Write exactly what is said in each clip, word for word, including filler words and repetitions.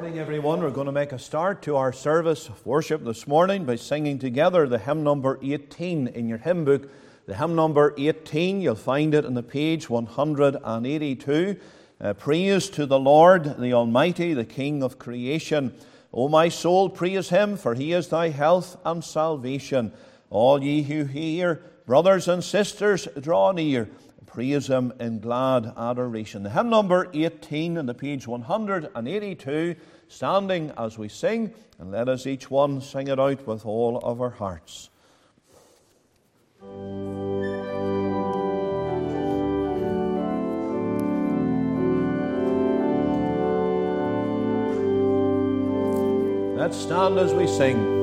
morning, everyone. We're going to make a start to our service of worship this morning by singing together the hymn number eighteen in your hymn book. The hymn number eighteen, you'll find it on the page one hundred eighty-two. Uh, praise to the Lord, the Almighty, the King of creation. O my soul, praise Him, for He is thy health and salvation. All ye who hear, brothers and sisters, draw near. Praise Him in glad adoration. The hymn number eighteen on the page one hundred eighty-two, standing as we sing, and let us each one sing it out with all of our hearts. Let's stand as we sing.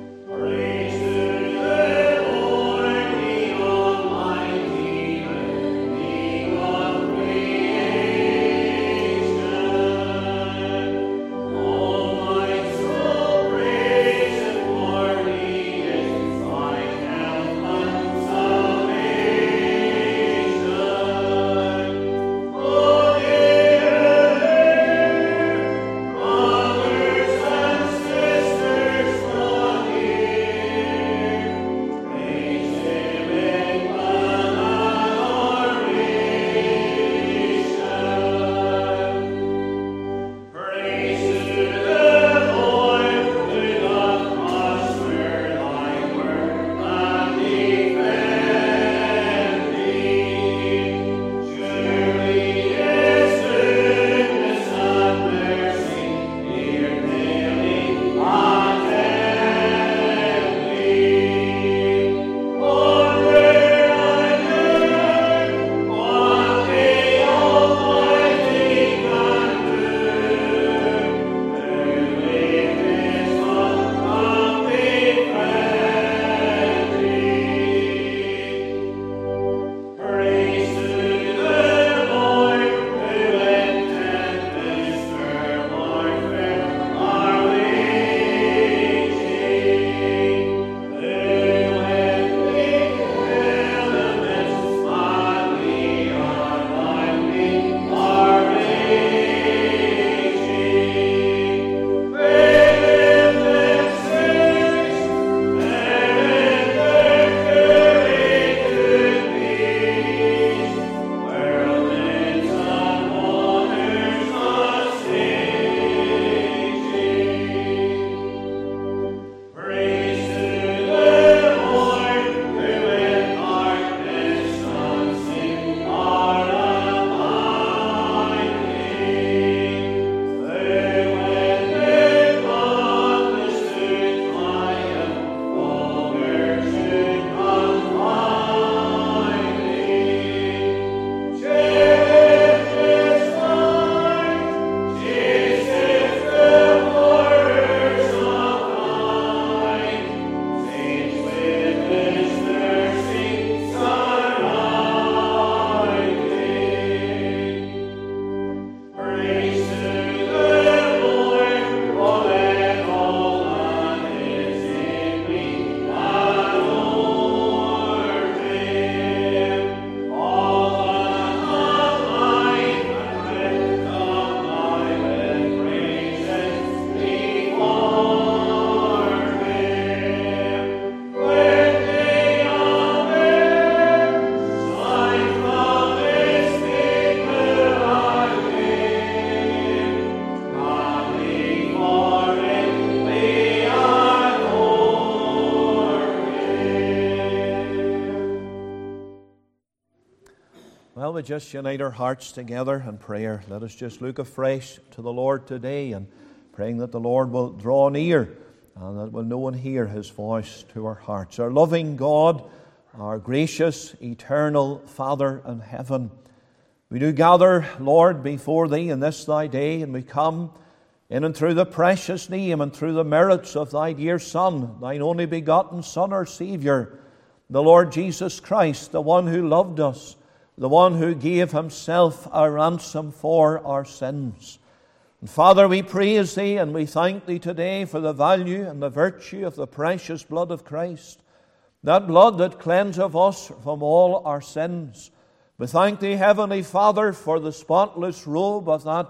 Well, we just unite our hearts together in prayer. Let us just look afresh to the Lord today and praying that the Lord will draw near and that we'll know and hear His voice to our hearts. Our loving God, our gracious, eternal Father in heaven, we do gather, Lord, before Thee in this Thy day, and we come in and through the precious name and through the merits of Thy dear Son, Thine only begotten Son, our Saviour, the Lord Jesus Christ, the one who loved us, the one who gave Himself a ransom for our sins. And Father, we praise Thee and we thank Thee today for the value and the virtue of the precious blood of Christ, that blood that cleanseth us from all our sins. We thank Thee, Heavenly Father, for the spotless robe of that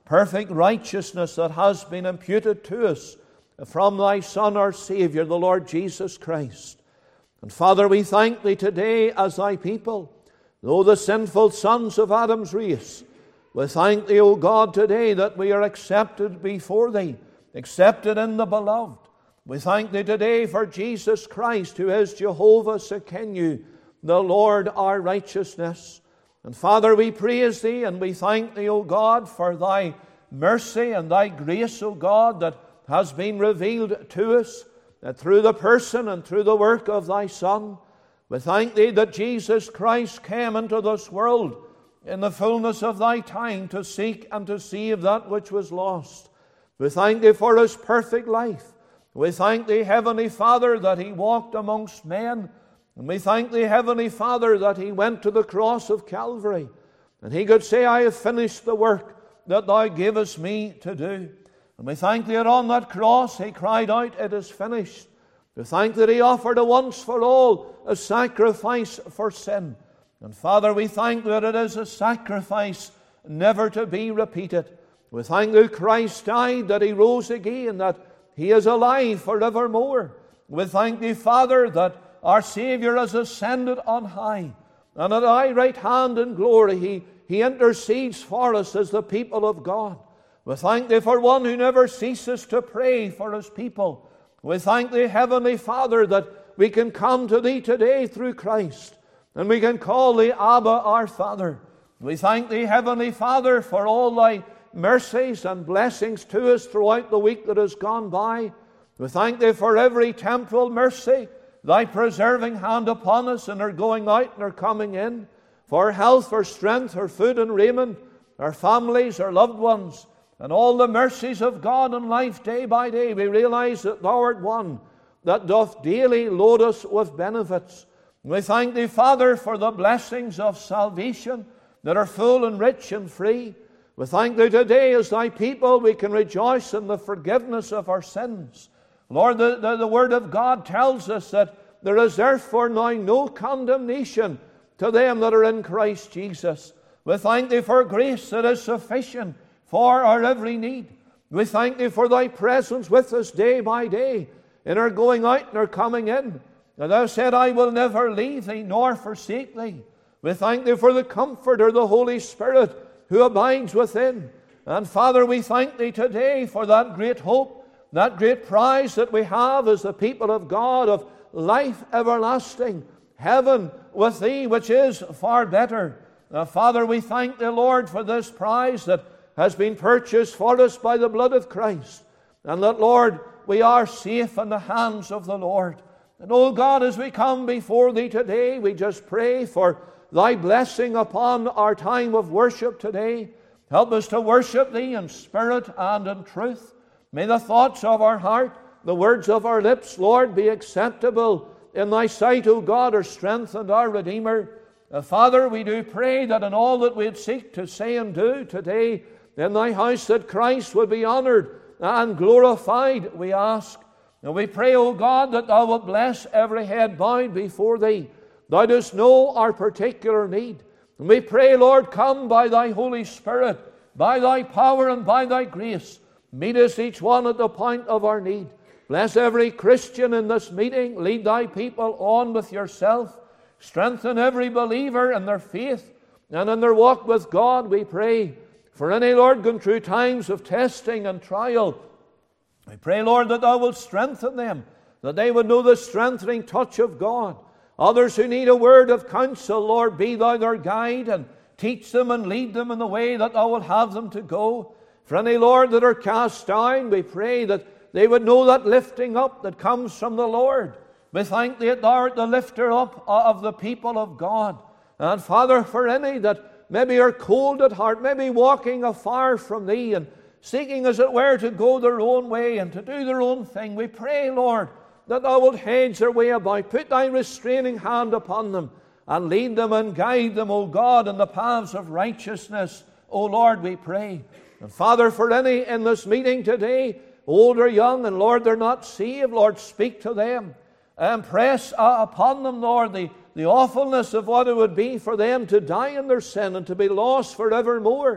perfect righteousness that has been imputed to us from Thy Son, our Saviour, the Lord Jesus Christ. And Father, we thank Thee today as Thy people, though the sinful sons of Adam's race. We thank Thee, O God, today that we are accepted before Thee, accepted in the Beloved. We thank Thee today for Jesus Christ, who is Jehovah Sekenu, the Lord our righteousness. And Father, we praise Thee and we thank Thee, O God, for Thy mercy and Thy grace, O God, that has been revealed to us that through the person and through the work of Thy Son. We thank Thee that Jesus Christ came into this world in the fullness of Thy time to seek and to save that which was lost. We thank Thee for His perfect life. We thank Thee, Heavenly Father, that He walked amongst men. And we thank Thee, Heavenly Father, that He went to the cross of Calvary. And He could say, I have finished the work that Thou gavest me to do. And we thank Thee that on that cross He cried out, it is finished. We thank that He offered a once for all a sacrifice for sin. And Father, we thank that it is a sacrifice never to be repeated. We thank that Christ died, that He rose again, that He is alive forevermore. We thank Thee, Father, that our Saviour has ascended on high, and at Thy right hand in glory He, he intercedes for us as the people of God. We thank Thee for one who never ceases to pray for His people. We thank Thee, Heavenly Father, that we can come to Thee today through Christ, and we can call Thee Abba, our Father. We thank Thee, Heavenly Father, for all Thy mercies and blessings to us throughout the week that has gone by. We thank Thee for every temporal mercy, Thy preserving hand upon us in our going out and our coming in, for health, for strength, for food and raiment, our families, our loved ones, and all the mercies of God in life day by day. We realize that Thou art one that doth daily load us with benefits. We thank Thee, Father, for the blessings of salvation that are full and rich and free. We thank Thee today as Thy people we can rejoice in the forgiveness of our sins. Lord, the, the, the Word of God tells us that there is therefore now no condemnation to them that are in Christ Jesus. We thank Thee for grace that is sufficient for our every need. We thank Thee for Thy presence with us day by day, in our going out and our coming in. And Thou said, I will never leave Thee nor forsake Thee. We thank Thee for the Comforter, the Holy Spirit, who abides within. And Father, we thank Thee today for that great hope, that great prize that we have as the people of God, of life everlasting, heaven with Thee, which is far better. Now, Father, we thank Thee, Lord, for this prize that has been purchased for us by the blood of Christ. And that, Lord, we are safe in the hands of the Lord. And, oh God, as we come before Thee today, we just pray for Thy blessing upon our time of worship today. Help us to worship Thee in spirit and in truth. May the thoughts of our heart, the words of our lips, Lord, be acceptable in Thy sight, O God, our strength and our Redeemer. Uh, Father, we do pray that in all that we'd seek to say and do today in Thy house, that Christ would be honored and glorified, we ask. And we pray, O God, that Thou wilt bless every head bowed before Thee. Thou dost know our particular need. And we pray, Lord, come by Thy Holy Spirit, by Thy power and by Thy grace. Meet us each one at the point of our need. Bless every Christian in this meeting. Lead Thy people on with Yourself. Strengthen every believer in their faith and in their walk with God, we pray. For any, Lord, going through times of testing and trial, we pray, Lord, that Thou wilt strengthen them, that they would know the strengthening touch of God. Others who need a word of counsel, Lord, be Thou their guide and teach them and lead them in the way that Thou wilt have them to go. For any, Lord, that are cast down, we pray that they would know that lifting up that comes from the Lord. We thank Thee that Thou art the lifter up of the people of God. And Father, for any that maybe are cold at heart, maybe walking afar from Thee and seeking, as it were, to go their own way and to do their own thing, we pray, Lord, that Thou wilt hedge their way about. Put Thy restraining hand upon them and lead them and guide them, O God, in the paths of righteousness. O Lord, we pray. And Father, for any in this meeting today, old or young, and Lord, they're not saved, Lord, speak to them. And press uh, upon them, Lord, the, the awfulness of what it would be for them to die in their sin and to be lost forevermore.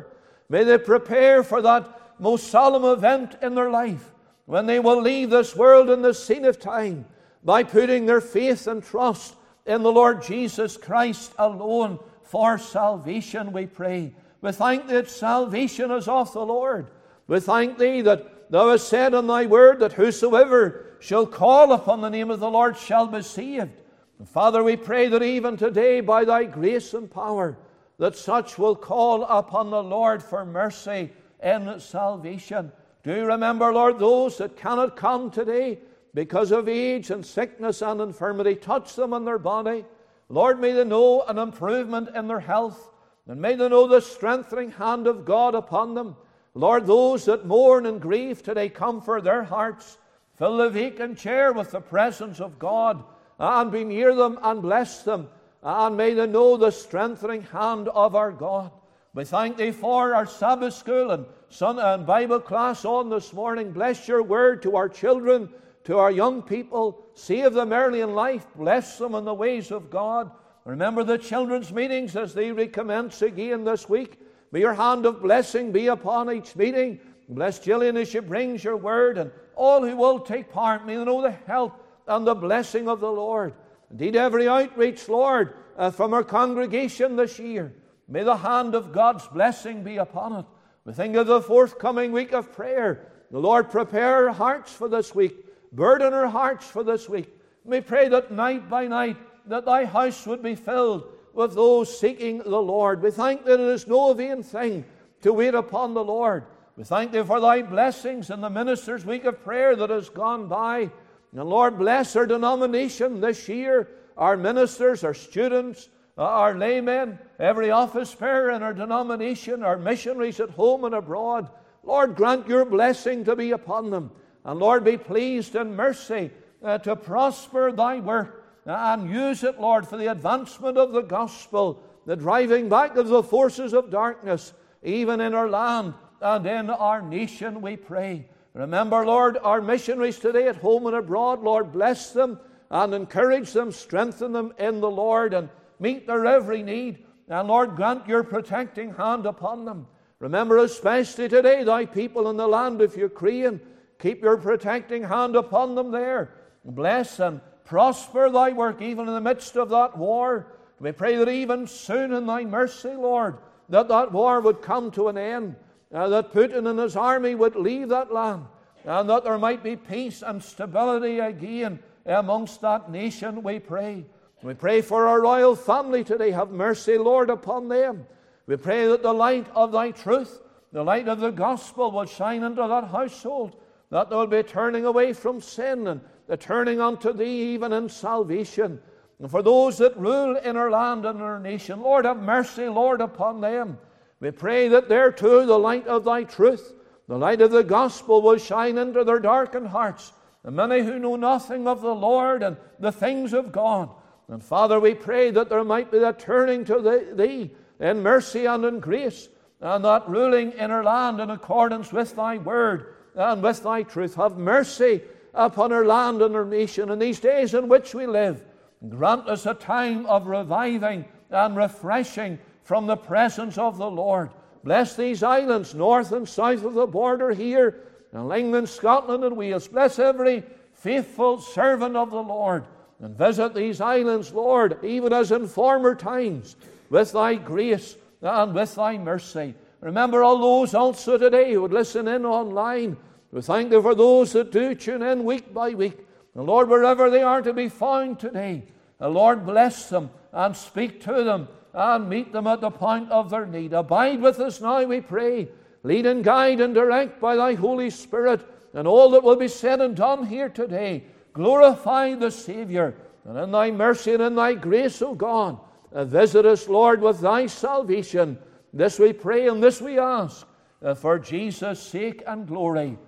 May they prepare for that most solemn event in their life, when they will leave this world in the scene of time, by putting their faith and trust in the Lord Jesus Christ alone for salvation, we pray. We thank Thee that salvation is of the Lord. We thank Thee that Thou hast said in Thy word that whosoever shall call upon the name of the Lord shall be saved. And Father, we pray that even today, by Thy grace and power, that such will call upon the Lord for mercy and salvation. Do you remember, Lord, those that cannot come today because of age and sickness and infirmity? Touch them in their body. Lord, may they know an improvement in their health, and may they know the strengthening hand of God upon them. Lord, those that mourn and grieve today, comfort their hearts. Fill the vacant chair with the presence of God, and be near them and bless them, and may they know the strengthening hand of our God. We thank Thee for our Sabbath school and Sun and Bible class on this morning. Bless Your word to our children, to our young people. Save them early in life. Bless them in the ways of God. Remember the children's meetings as they recommence again this week. May Your hand of blessing be upon each meeting. Bless Gillian as she brings Your word, and all who will take part. May they know the help and the blessing of the Lord. Indeed, every outreach, Lord, uh, from our congregation this year, may the hand of God's blessing be upon it. We think of the forthcoming week of prayer. The Lord, prepare our hearts for this week. Burden our hearts for this week. We pray that night by night that Thy house would be filled with those seeking the Lord. We thank that it is no vain thing to wait upon the Lord. We thank Thee for Thy blessings in the minister's week of prayer that has gone by. And Lord, bless our denomination this year, our ministers, our students, our laymen, every office bearer in our denomination, our missionaries at home and abroad. Lord, grant Your blessing to be upon them. And Lord, be pleased in mercy uh, to prosper Thy work and use it, Lord, for the advancement of the gospel, the driving back of the forces of darkness, even in our land and in our nation, we pray. Remember, Lord, our missionaries today at home and abroad. Lord, bless them and encourage them, strengthen them in the Lord, and meet their every need. And Lord, grant Your protecting hand upon them. Remember especially today Thy people in the land of Ukraine. Keep Your protecting hand upon them there. Bless and prosper Thy work even in the midst of that war. We pray that even soon in Thy mercy, Lord, that that war would come to an end, uh, that Putin and his army would leave that land, and that there might be peace and stability again amongst that nation, we pray. We pray for our royal family today. Have mercy, Lord, upon them. We pray that the light of Thy truth, the light of the gospel, will shine into that household, that they will be turning away from sin and the turning unto Thee even in salvation. And for those that rule in our land and our nation, Lord, have mercy, Lord, upon them. We pray that there too the light of Thy truth, the light of the gospel, will shine into their darkened hearts, and many who know nothing of the Lord and the things of God. And Father, we pray that there might be that turning to Thee in mercy and in grace, and that ruling in our land in accordance with Thy word and with Thy truth. Have mercy upon our land and our nation in these days in which we live. Grant us a time of reviving and refreshing from the presence of the Lord. Bless these islands north and south of the border here, and England, Scotland and Wales. Bless every faithful servant of the Lord, and visit these islands, Lord, even as in former times, with Thy grace and with Thy mercy. Remember all those also today who would listen in online. We thank Thee for those that do tune in week by week. And Lord, wherever they are to be found today, the Lord bless them and speak to them and meet them at the point of their need. Abide with us now, we pray. Lead and guide and direct by Thy Holy Spirit, and all that will be said and done here today. Glorify the Savior, and in Thy mercy and in Thy grace, O God, visit us, Lord, with Thy salvation. This we pray and this we ask, for Jesus' sake and glory.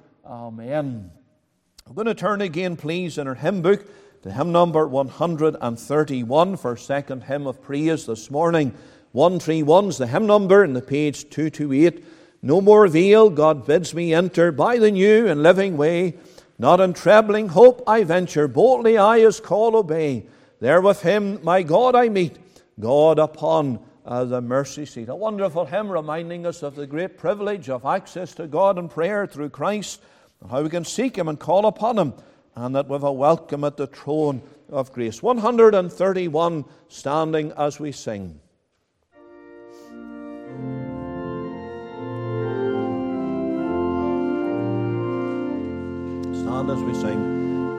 Amen. I'm going to turn again, please, in our hymn book to hymn number one thirty-one for second hymn of praise this morning. one thirty-one is the hymn number, and the page two twenty-eight. No more veil, God bids me enter by the new and living way. Not in trembling hope I venture, boldly I His call obey. There with Him, my God, I meet, God upon uh, the mercy seat. A wonderful hymn reminding us of the great privilege of access to God in prayer through Christ, and how we can seek Him and call upon Him, and that we have a welcome at the throne of grace. one hundred thirty-one, standing as we sing. Stand as we sing.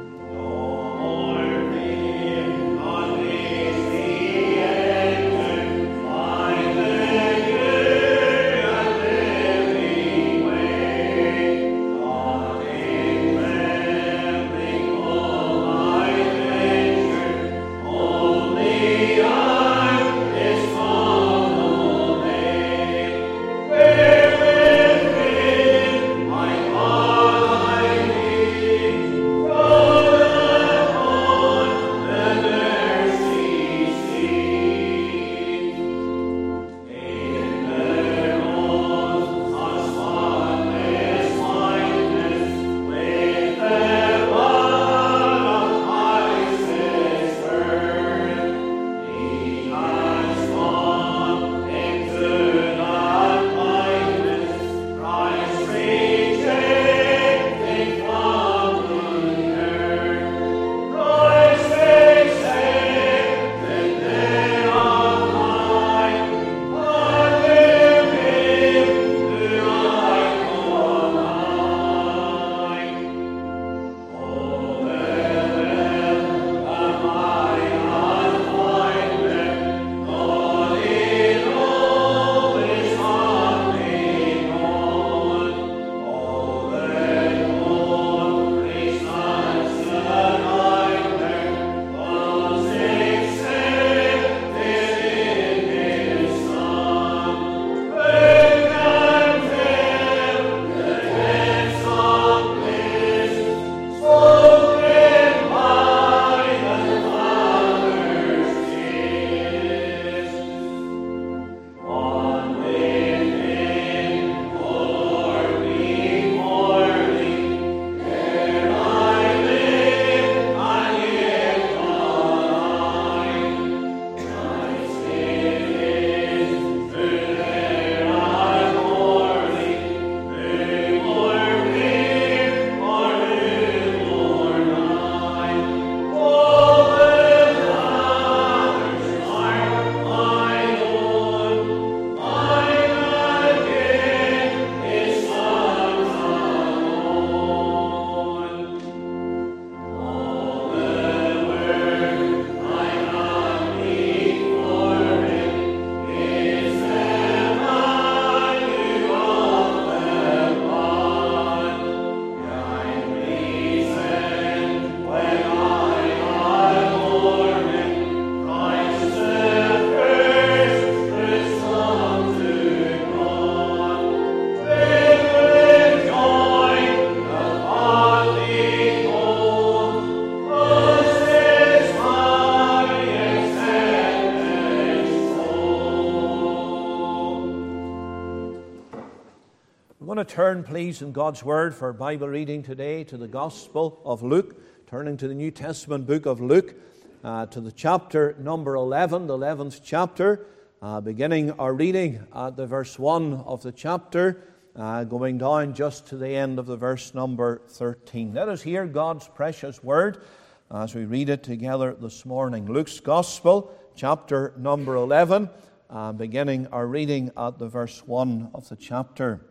Turn, please, in God's Word for Bible reading today to the Gospel of Luke, turning to the New Testament book of Luke, uh, to the chapter number eleven, the eleventh chapter, uh, beginning our reading at the verse one of the chapter, uh, going down just to the end of the verse number thirteen. Let us hear God's precious Word as we read it together this morning. Luke's Gospel, chapter number eleven, uh, beginning our reading at the verse one of the chapter.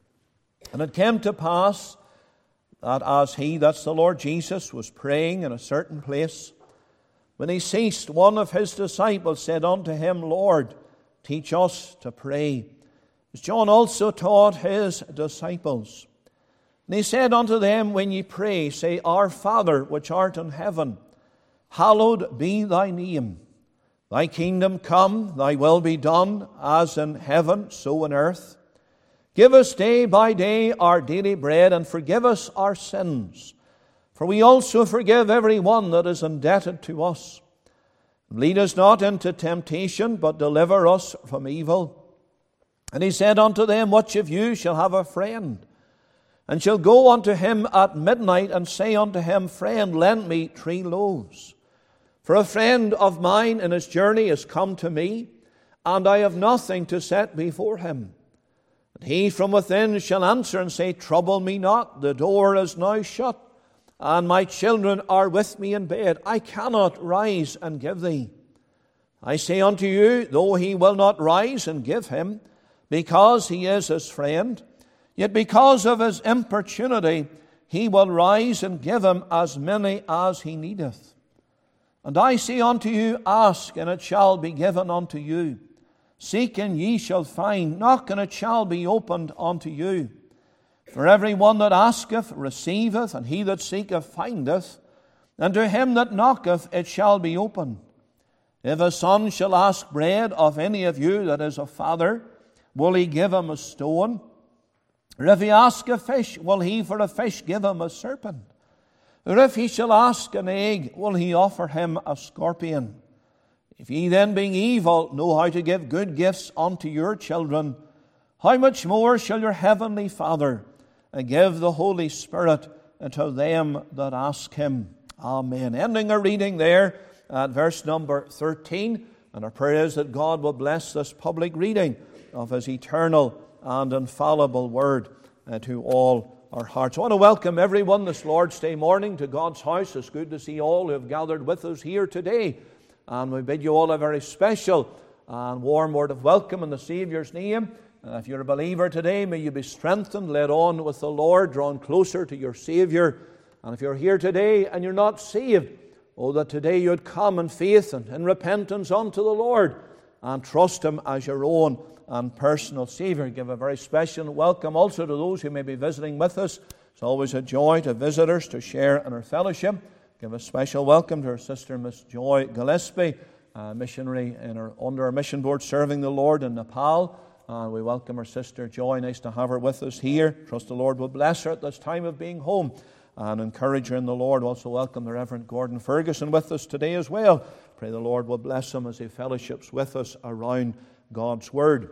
And it came to pass that as he, that's the Lord Jesus, was praying in a certain place, when he ceased, one of his disciples said unto him, Lord, teach us to pray, as John also taught his disciples. And he said unto them, when ye pray, say, Our Father, which art in heaven, hallowed be thy name. Thy kingdom come, thy will be done, as in heaven, so on earth. Give us day by day our daily bread, and forgive us our sins, for we also forgive every one that is indebted to us. Lead us not into temptation, but deliver us from evil. And he said unto them, Which of you shall have a friend, and shall go unto him at midnight, and say unto him, Friend, lend me three loaves? For a friend of mine in his journey is come to me, and I have nothing to set before him. And he from within shall answer and say, Trouble me not, the door is now shut, and my children are with me in bed. I cannot rise and give thee. I say unto you, though he will not rise and give him, because he is his friend, yet because of his importunity he will rise and give him as many as he needeth. And I say unto you, Ask, and it shall be given unto you. Seek, and ye shall find. Knock, and it shall be opened unto you. For every one that asketh receiveth, and he that seeketh findeth, and to him that knocketh it shall be opened. If a son shall ask bread of any of you that is a father, will he give him a stone? Or if he ask a fish, will he for a fish give him a serpent? Or if he shall ask an egg, will he offer him a scorpion? If ye then, being evil, know how to give good gifts unto your children, how much more shall your heavenly Father give the Holy Spirit to them that ask him? Amen. Ending our reading there at verse number thirteen. And our prayer is that God will bless this public reading of his eternal and infallible word uh, to all our hearts. I want to welcome everyone this Lord's Day morning to God's house. It's good to see all who have gathered with us here today. And we bid you all a very special and warm word of welcome in the Saviour's name. And if you're a believer today, may you be strengthened, led on with the Lord, drawn closer to your Saviour. And if you're here today and you're not saved, oh, that today you'd come in faith and in repentance unto the Lord and trust him as your own and personal Saviour. Give a very special welcome also to those who may be visiting with us. It's always a joy to visitors to share in our fellowship. Give a special welcome to our sister, Miss Joy Gillespie, a missionary in our, under our mission board serving the Lord in Nepal. And we welcome our sister Joy. Nice to have her with us here. Trust the Lord will bless her at this time of being home and encourage her in the Lord. Also welcome the Reverend Gordon Ferguson with us today as well. Pray the Lord will bless him as he fellowships with us around God's Word.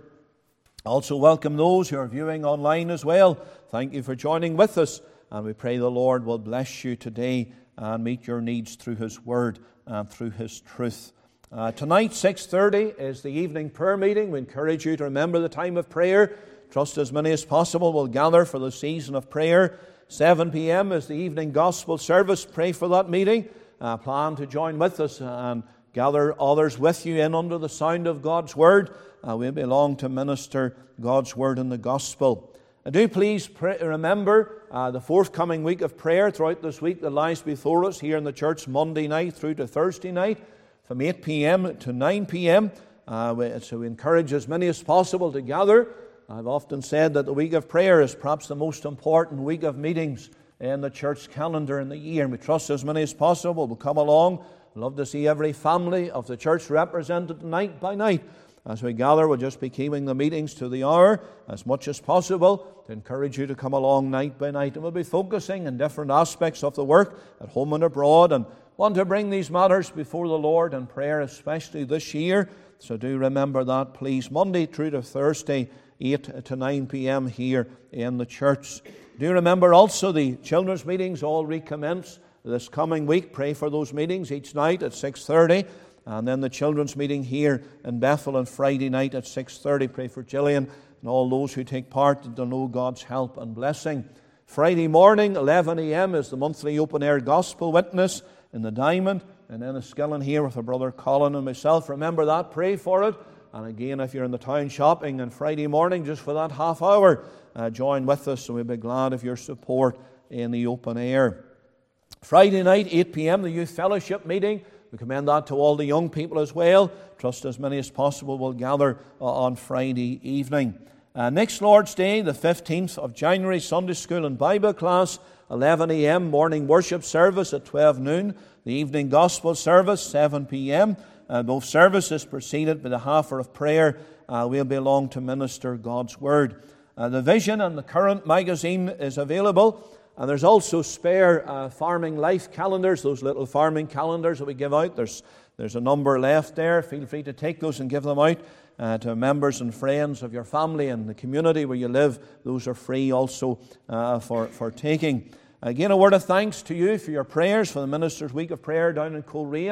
Also welcome those who are viewing online as well. Thank you for joining with us, and we pray the Lord will bless you today and meet your needs through his Word and through his truth. Uh, tonight, six thirty, is the evening prayer meeting. We encourage you to remember the time of prayer. Trust as many as possible will gather for the season of prayer. seven p.m. is the evening gospel service. Pray for that meeting. Uh, plan to join with us and gather others with you in under the sound of God's Word. Uh, we belong to minister God's Word in the gospel. Uh, do please pray, remember uh, the forthcoming week of prayer throughout this week that lies before us here in the church, Monday night through to Thursday night from eight p.m. to nine p.m. Uh, we, so we encourage as many as possible to gather. I've often said that the week of prayer is perhaps the most important week of meetings in the church calendar in the year. And we trust as many as possible will come along. Love to see every family of the church represented night by night. As we gather, we'll just be keeping the meetings to the hour as much as possible to encourage you to come along night by night. And we'll be focusing on different aspects of the work at home and abroad, and want to bring these matters before the Lord in prayer, especially this year. So do remember that, please. Monday through to Thursday, eight to nine p.m. here in the church. Do remember also the children's meetings all recommence this coming week. Pray for those meetings each night at six thirty. And then the children's meeting here in Bethel on Friday night at six thirty. Pray for Gillian and all those who take part to know God's help and blessing. Friday morning, eleven a.m. is the monthly open-air gospel witness in the Diamond. And then a skilling here with our brother Colin and myself. Remember that, pray for it. And again, if you're in the town shopping on Friday morning, just for that half hour, uh, join with us. So we'll be glad of your support in the open air. Friday night, eight p.m., the youth fellowship meeting. We commend that to all the young people as well. Trust as many as possible will gather uh, on Friday evening. Uh, next Lord's Day, the fifteenth of January, Sunday school and Bible class, eleven a.m., morning worship service at twelve noon, the evening gospel service, seven p.m., Uh, both services preceded by the half hour of prayer. Uh, we'll be along to minister God's Word. Uh, the Vision and the Current magazine is available. And there's also spare uh, farming life calendars, those little farming calendars that we give out. There's, there's a number left there. Feel free to take those and give them out uh, to members and friends of your family and the community where you live. Those are free also uh, for, for taking. Again, a word of thanks to you for your prayers for the Minister's Week of Prayer down in Coleraine.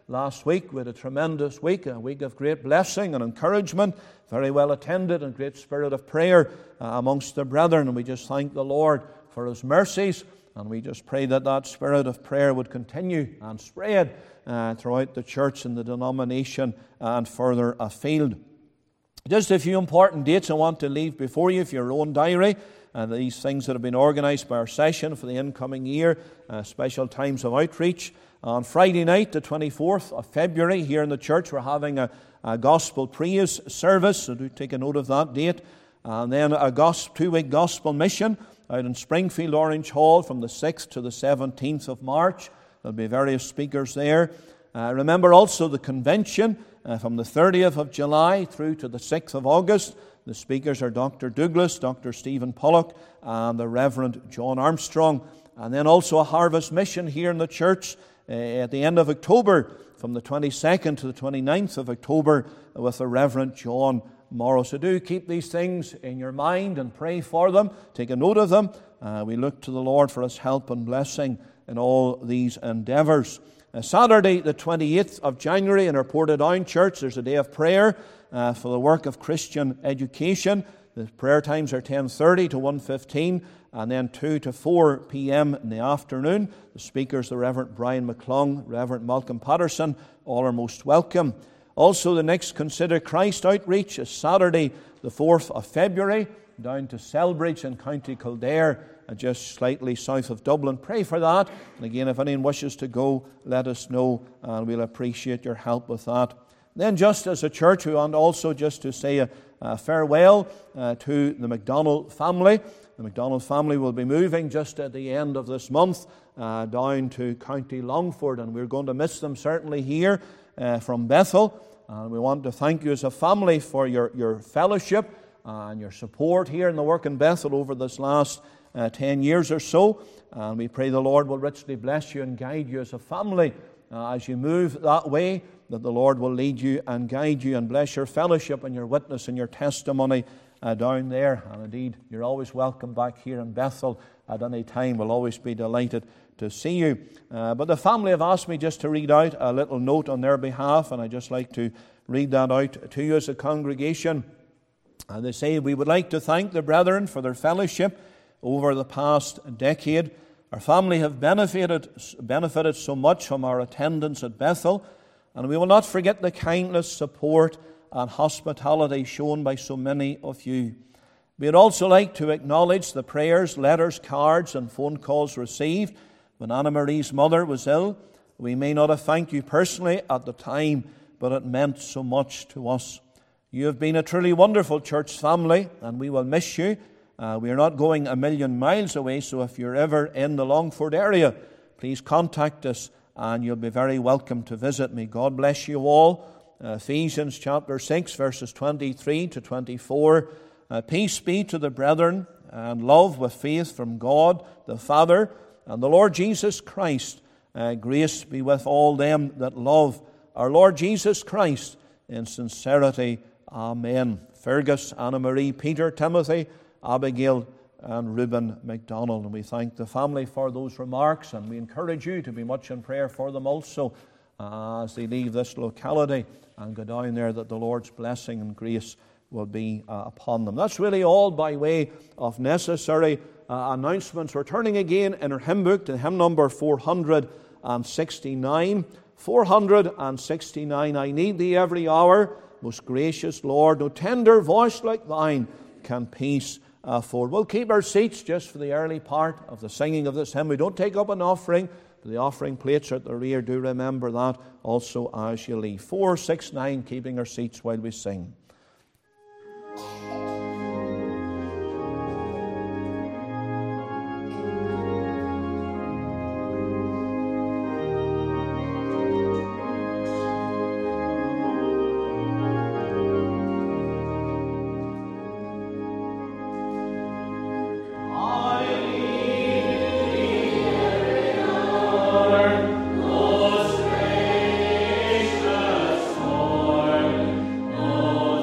last week. We had a tremendous week, a week of great blessing and encouragement, very well attended, and great spirit of prayer uh, amongst the brethren. And we just thank the Lord for His mercies, and we just pray that that spirit of prayer would continue and spread uh, throughout the church and the denomination and further afield. Just a few important dates I want to leave before you for your own diary. And these things that have been organised by our session for the incoming year, uh, special times of outreach. On Friday night, the twenty-fourth of February, here in the church, we're having a, a gospel praise service, so do take a note of that date. And then a gospel, two-week gospel mission out in Springfield Orange Hall from the sixth to the seventeenth of March. There'll be various speakers there. Uh, remember also the convention uh, from the thirtieth of July through to the sixth of August. The speakers are Doctor Douglas, Doctor Stephen Pollock, and the Reverend John Armstrong. And then also a harvest mission here in the church uh, at the end of October, from the twenty-second to the twenty-ninth of October, with the Reverend John Morrow. So do keep these things in your mind and pray for them. Take a note of them. Uh, we look to the Lord for His help and blessing in all these endeavours. Uh, Saturday, the twenty-eighth of January, in our Portadown Church, there's a day of prayer Uh, for the work of Christian education. The prayer times are ten thirty to one fifteen, and then two to four p.m. in the afternoon. The speakers, the Reverend Brian McClung, Reverend Malcolm Patterson, all are most welcome. Also, the next Consider Christ outreach is Saturday, the fourth of February, down to Selbridge in County Kildare, uh, just slightly south of Dublin. Pray for that. And again, if anyone wishes to go, let us know, and we'll appreciate your help with that. Then, just as a church, we want also just to say a, a farewell uh, to the MacDonald family. The MacDonald family will be moving just at the end of this month uh, down to County Longford, and we're going to miss them certainly here uh, from Bethel. And we want to thank you as a family for your, your fellowship and your support here in the work in Bethel over this last uh, ten years or so. And we pray the Lord will richly bless you and guide you as a family uh, as you move that way, that the Lord will lead you and guide you and bless your fellowship and your witness and your testimony uh, down there. And indeed, you're always welcome back here in Bethel at any time. We'll always be delighted to see you. Uh, but the family have asked me just to read out a little note on their behalf, and I'd just like to read that out to you as a congregation. And they say, we would like to thank the brethren for their fellowship over the past decade. Our family have benefited, benefited so much from our attendance at Bethel, and we will not forget the kindness, support, and hospitality shown by so many of you. We'd also like to acknowledge the prayers, letters, cards, and phone calls received when Anna Marie's mother was ill. We may not have thanked you personally at the time, but it meant so much to us. You have been a truly wonderful church family, and we will miss you. Uh, we are not going a million miles away, so if you're ever in the Longford area, please contact us, and you'll be very welcome to visit me. God bless you all. Uh, Ephesians chapter six, verses twenty-three to twenty-four. Uh, Peace be to the brethren, and love with faith from God the Father and the Lord Jesus Christ. Uh, grace be with all them that love our Lord Jesus Christ in sincerity. Amen. Fergus, Anna Marie, Peter, Timothy, Abigail, and Reuben MacDonald. And we thank the family for those remarks, and we encourage you to be much in prayer for them also uh, as they leave this locality and go down there, that the Lord's blessing and grace will be uh, upon them. That's really all by way of necessary uh, announcements. We're turning again in our hymn book to hymn number four hundred sixty-nine. four hundred sixty-nine. I need thee every hour, most gracious Lord. No tender voice like thine can peace afford. We'll keep our seats just for the early part of the singing of this hymn. We don't take up an offering. The offering plates are at the rear. Do remember that also as you leave. four sixty-nine, keeping our seats while we sing. Most gracious Lord, most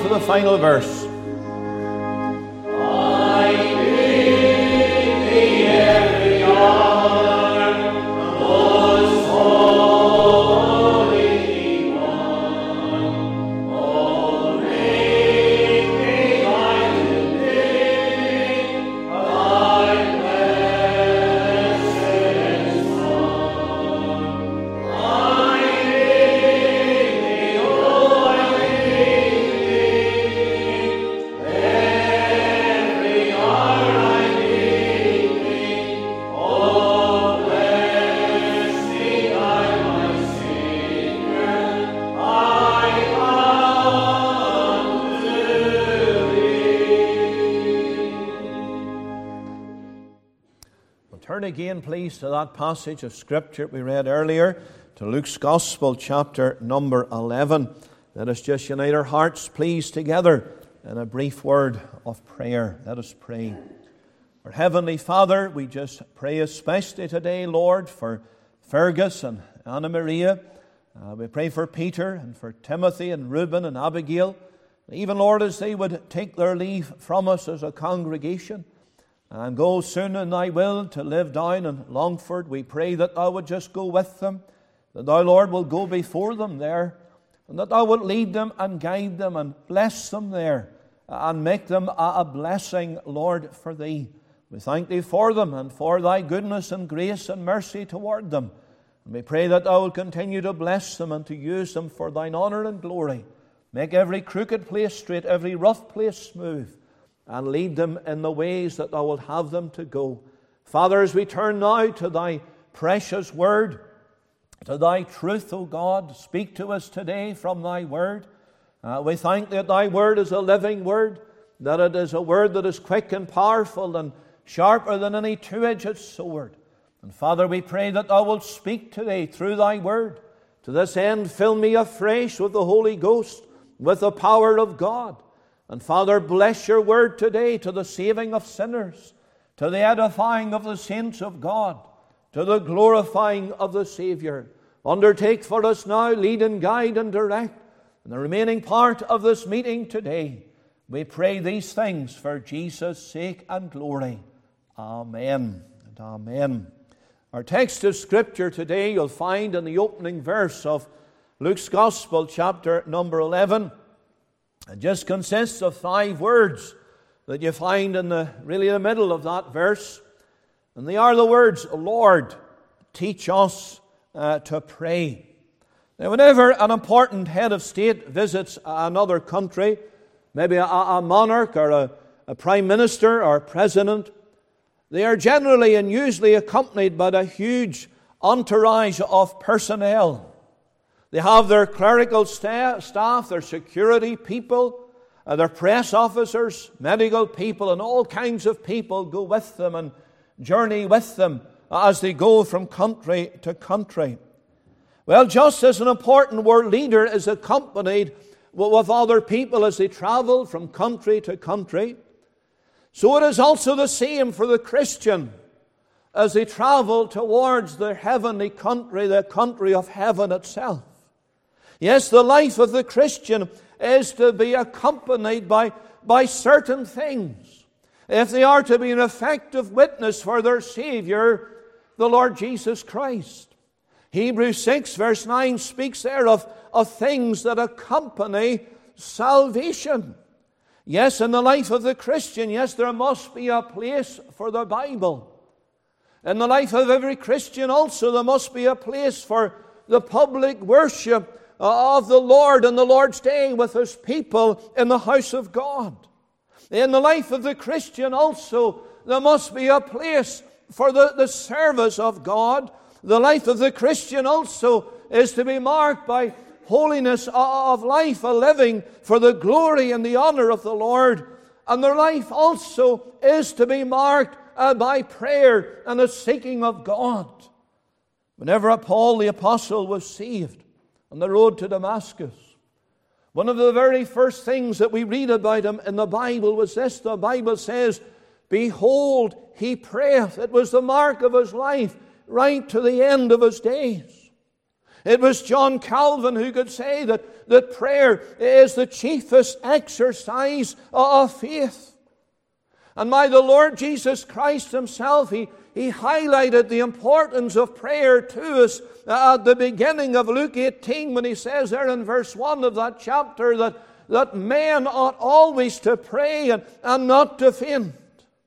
for the final verse. Turn again, please, to that passage of Scripture we read earlier, to Luke's Gospel, chapter number eleven. Let us just unite our hearts, please, together in a brief word of prayer. Let us pray. Our Heavenly Father, we just pray especially today, Lord, for Fergus and Anna Maria. Uh, we pray for Peter and for Timothy and Reuben and Abigail. Even, Lord, as they would take their leave from us as a congregation and go soon in Thy will to live down in Longford, we pray that Thou would just go with them, that Thou, Lord, will go before them there, and that Thou would lead them and guide them and bless them there and make them a blessing, Lord, for Thee. We thank Thee for them and for Thy goodness and grace and mercy toward them. And we pray that Thou will continue to bless them and to use them for Thine honor and glory. Make every crooked place straight, every rough place smooth, and lead them in the ways that Thou wilt have them to go. Father, as we turn now to Thy precious Word, to Thy truth, O God, speak to us today from Thy Word. Uh, we thank Thee that Thy Word is a living Word, that it is a Word that is quick and powerful and sharper than any two-edged sword. And Father, we pray that Thou wilt speak today through Thy Word. To this end, fill me afresh with the Holy Ghost, with the power of God. And Father, bless Your Word today to the saving of sinners, to the edifying of the saints of God, to the glorifying of the Savior. Undertake for us now, lead and guide and direct in the remaining part of this meeting today. We pray these things for Jesus' sake and glory. Amen and amen. Our text of Scripture today you'll find in the opening verse of Luke's Gospel, chapter number eleven. It just consists of five words that you find in the really the middle of that verse. And they are the words, Lord, teach us uh, to pray. Now, whenever an important head of state visits another country, maybe a, a monarch or a, a prime minister or president, they are generally and usually accompanied by a huge entourage of personnel. They have their clerical staff, their security people, uh, their press officers, medical people, and all kinds of people go with them and journey with them as they go from country to country. Well, just as an important world leader is accompanied with other people as they travel from country to country, so it is also the same for the Christian as they travel towards their heavenly country, the country of heaven itself. Yes, the life of the Christian is to be accompanied by, by certain things if they are to be an effective witness for their Savior, the Lord Jesus Christ. Hebrews six verse nine speaks there of, of things that accompany salvation. Yes, in the life of the Christian, yes, there must be a place for the Bible. In the life of every Christian also, there must be a place for the public worship of the Lord and the Lord's Day with His people in the house of God. In the life of the Christian also, there must be a place for the, the service of God. The life of the Christian also is to be marked by holiness of life, a living for the glory and the honor of the Lord. And their life also is to be marked uh, by prayer and the seeking of God. Whenever Paul the Apostle was saved on the road to Damascus, one of the very first things that we read about him in the Bible was this. The Bible says, behold, he prayeth. It was the mark of his life right to the end of his days. It was John Calvin who could say that, that prayer is the chiefest exercise of faith. And by the Lord Jesus Christ himself, he, he highlighted the importance of prayer to us at the beginning of Luke eighteen, when he says there in verse one of that chapter that, that men ought always to pray and, and not to faint.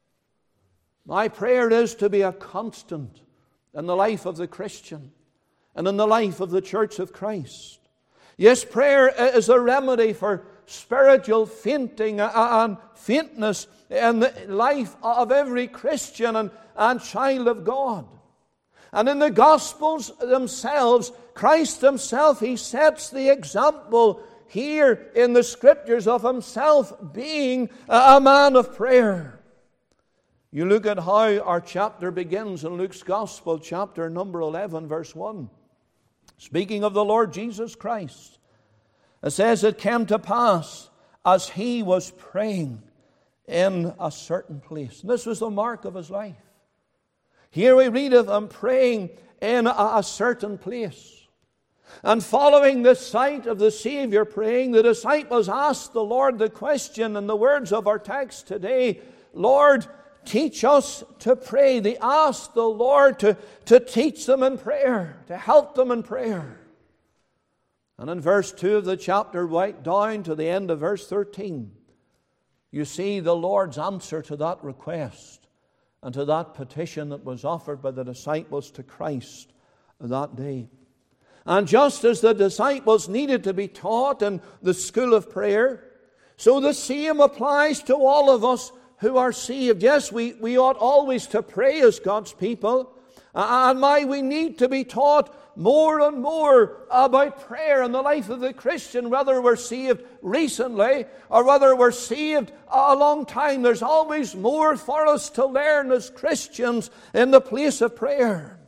My prayer is to be a constant in the life of the Christian and in the life of the Church of Christ. Yes, prayer is a remedy for spiritual fainting and faintness in the life of every Christian and, and child of God. And in the Gospels themselves, Christ himself, he sets the example here in the Scriptures of himself being a man of prayer. You look at how our chapter begins in Luke's Gospel, chapter number eleven, verse one. Speaking of the Lord Jesus Christ, it says, it came to pass as he was praying in a certain place. And this was the mark of his life. Here we read of him praying in a, a certain place. And following the sight of the Savior praying, the disciples asked the Lord the question in the words of our text today, Lord, teach us to pray. They asked the Lord to, to teach them in prayer, to help them in prayer. And in verse two of the chapter, right down to the end of verse thirteen, you see the Lord's answer to that request and to that petition that was offered by the disciples to Christ that day. And just as the disciples needed to be taught in the school of prayer, so the same applies to all of us who are saved. Yes, we, we ought always to pray as God's people. And my, we need to be taught more and more about prayer in the life of the Christian, whether we're saved recently or whether we're saved a long time. There's always more for us to learn as Christians in the place of prayer.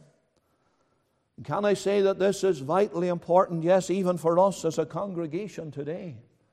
Can I say that this is vitally important? Yes, even for us as a congregation today,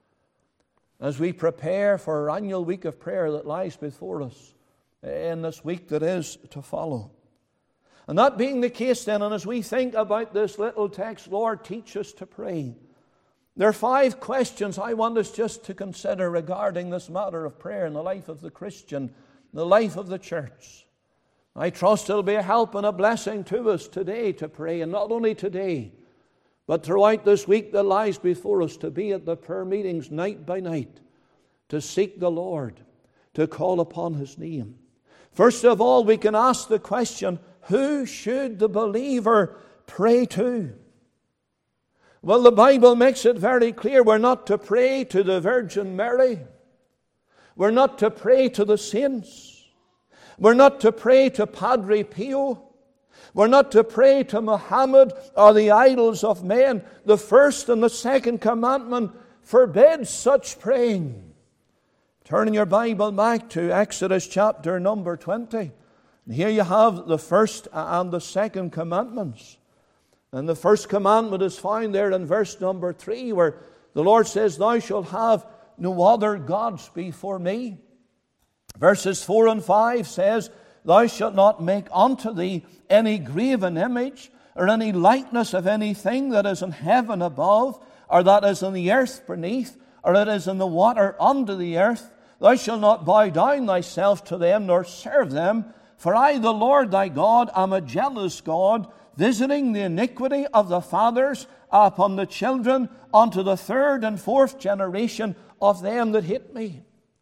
as we prepare for our annual week of prayer that lies before us in this week that is to follow. And that being the case then, and as we think about this little text, Lord, teach us to pray, there are five questions I want us just to consider regarding this matter of prayer in the life of the Christian, the life of the church. I trust it'll be a help and a blessing to us today to pray, and not only today, but throughout this week that lies before us, to be at the prayer meetings night by night, to seek the Lord, to call upon his name. First of all, we can ask the question, who should the believer pray to? Well, the Bible makes it very clear we're not to pray to the Virgin Mary. We're not to pray to the saints. We're not to pray to Padre Pio. We're not to pray to Muhammad or the idols of men. The first and the second commandment forbids such praying. Turn in your Bible back to Exodus chapter number twenty. And here you have the first and the second commandments. And the first commandment is found there in verse number three, where the Lord says, thou shalt have no other gods before me. Verses four and five says, thou shalt not make unto thee any graven image, or any likeness of anything that is in heaven above, or that is in the earth beneath, or that is in the water under the earth. Thou shalt not bow down thyself to them, nor serve them. For I, the Lord thy God, am a jealous God, visiting the iniquity of the fathers upon the children, unto the third and fourth generation of them that hate me.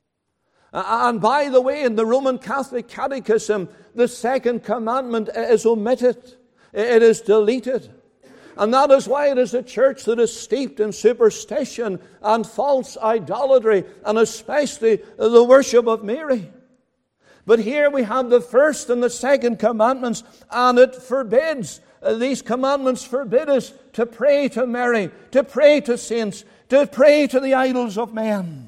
And by the way, in the Roman Catholic Catechism, the second commandment is omitted. It is deleted. And that is why it is a church that is steeped in superstition and false idolatry, and especially the worship of Mary. But here we have the first and the second commandments, and it forbids, these commandments forbid us to pray to Mary, to pray to saints, to pray to the idols of men.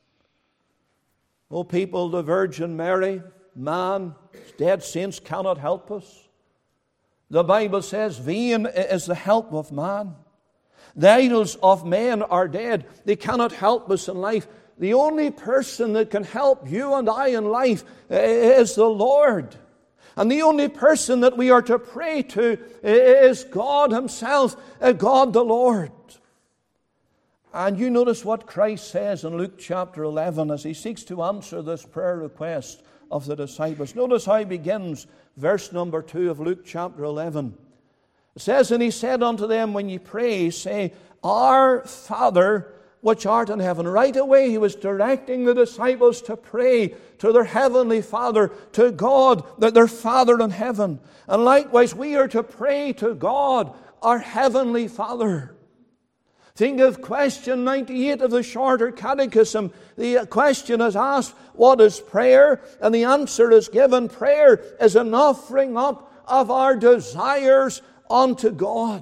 Oh people, the Virgin Mary, man, dead saints cannot help us. The Bible says, vain is the help of man. The idols of men are dead. They cannot help us in life. The only person that can help you and I in life is the Lord. And the only person that we are to pray to is God Himself, God the Lord. And you notice what Christ says in Luke chapter eleven as He seeks to answer this prayer request of the disciples. Notice how He begins verse number two of Luke chapter eleven. It says, "And He said unto them, when ye pray, say, Our Father, which art in heaven." Right away He was directing the disciples to pray to their heavenly Father, to God, their Father in heaven. And likewise we are to pray to God, our heavenly Father. Think of question ninety-eight of the Shorter Catechism. The question is asked, what is prayer? And the answer is given, prayer is an offering up of our desires unto God.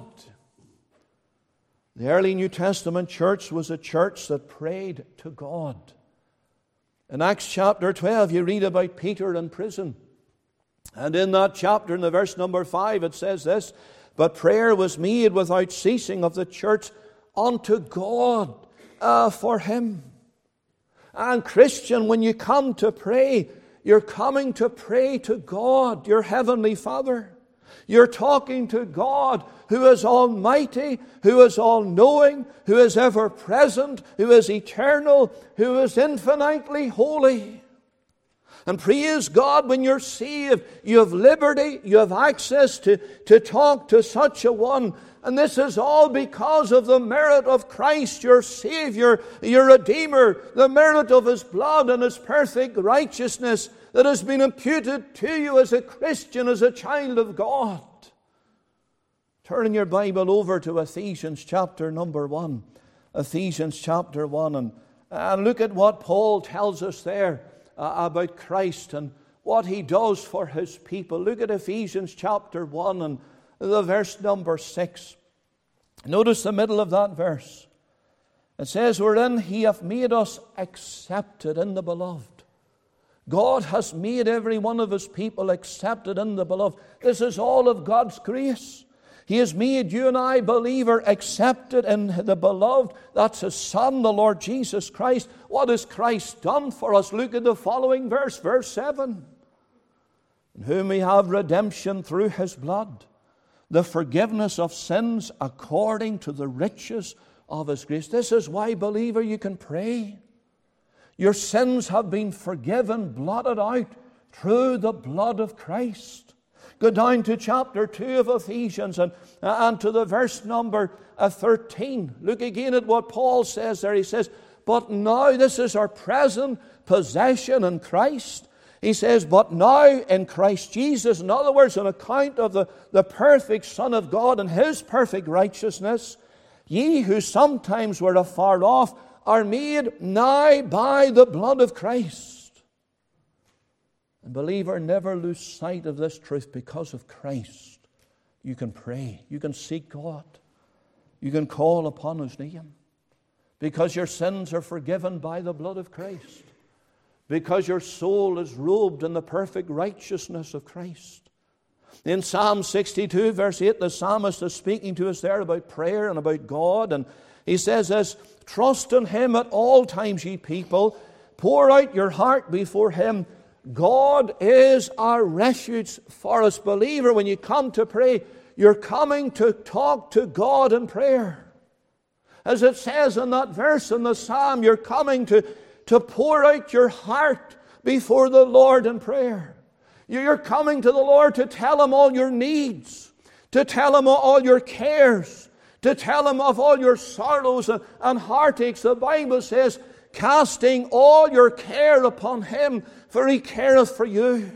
The early New Testament church was a church that prayed to God. In Acts chapter twelve, you read about Peter in prison. And in that chapter, in the verse number five, it says this, "But prayer was made without ceasing of the church unto God uh, for him." And Christian, when you come to pray, you're coming to pray to God, your heavenly Father. You're talking to God who is almighty, who is all-knowing, who is ever-present, who is eternal, who is infinitely holy. And praise God, when you're saved, you have liberty, you have access to, to talk to such a one. And this is all because of the merit of Christ, your Savior, your Redeemer, the merit of His blood and His perfect righteousness that has been imputed to you as a Christian, as a child of God. Turn in your Bible over to Ephesians chapter number one. Ephesians chapter one. And, and look at what Paul tells us there uh, about Christ and what He does for His people. Look at Ephesians chapter one and the verse number six. Notice the middle of that verse. It says, "Wherein He hath made us accepted in the beloved." God has made every one of His people accepted in the beloved. This is all of God's grace. He has made you and I, believer, accepted in the beloved. That's His Son, the Lord Jesus Christ. What has Christ done for us? Look at the following verse, verse seven. "In whom we have redemption through His blood, the forgiveness of sins according to the riches of His grace." This is why, believer, you can pray. Your sins have been forgiven, blotted out through the blood of Christ. Go down to chapter two of Ephesians and, and to the verse number thirteen. Look again at what Paul says there. He says, "But now," this is our present possession in Christ. He says, "But now in Christ Jesus," in other words, on account of the, the perfect Son of God and His perfect righteousness, "ye who sometimes were afar off are made nigh by the blood of Christ." And believer, never lose sight of this truth. Because of Christ, you can pray. You can seek God. You can call upon His name. Because your sins are forgiven by the blood of Christ. Because your soul is robed in the perfect righteousness of Christ. In Psalm sixty-two, verse eight, the psalmist is speaking to us there about prayer and about God. And he says this, "Trust in Him at all times, ye people. Pour out your heart before Him. God is our refuge for us." Believer, when you come to pray, you're coming to talk to God in prayer. As it says in that verse in the psalm, you're coming to, to pour out your heart before the Lord in prayer. You're coming to the Lord to tell Him all your needs, to tell Him all your cares, to tell Him of all your sorrows and, and heartaches. The Bible says, "Casting all your care upon Him, for He careth for you."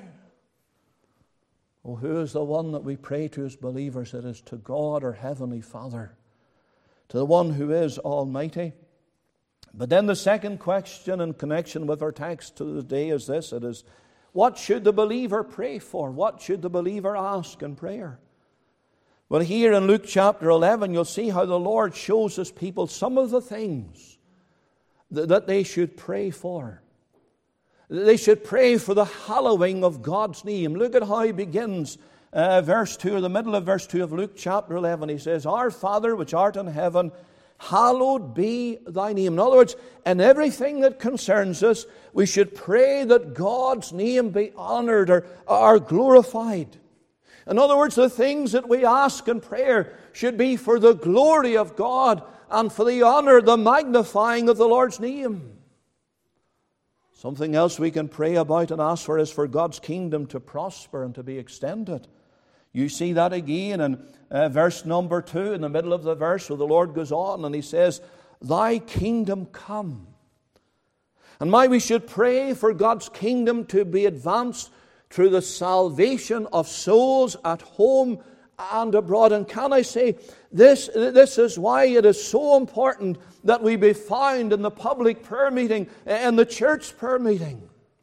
Oh, who is the one that we pray to as believers? It is to God, our heavenly Father, to the one who is almighty. But then the second question in connection with our text today is this. It is, what should the believer pray for? What should the believer ask in prayer? Well, here in Luke chapter eleven, you'll see how the Lord shows His people some of the things that they should pray for. They should pray for the hallowing of God's name. Look at how He begins uh, verse two, or the middle of verse two of Luke chapter eleven. He says, "Our Father which art in heaven, hallowed be thy name. In other words, in everything that concerns us, we should pray that God's name be honored or, or glorified. In other words, the things that we ask in prayer should be for the glory of God and for the honor, the magnifying of the Lord's name. Something else we can pray about and ask for is for God's kingdom to prosper and to be extended. You see that again in uh, verse number two, in the middle of the verse, where the Lord goes on and He says, Thy kingdom come. And why we should pray for God's kingdom to be advanced through the salvation of souls at home and abroad. And can I say, this, this is why it is so important that we be found in the public prayer meeting, in the church prayer meeting.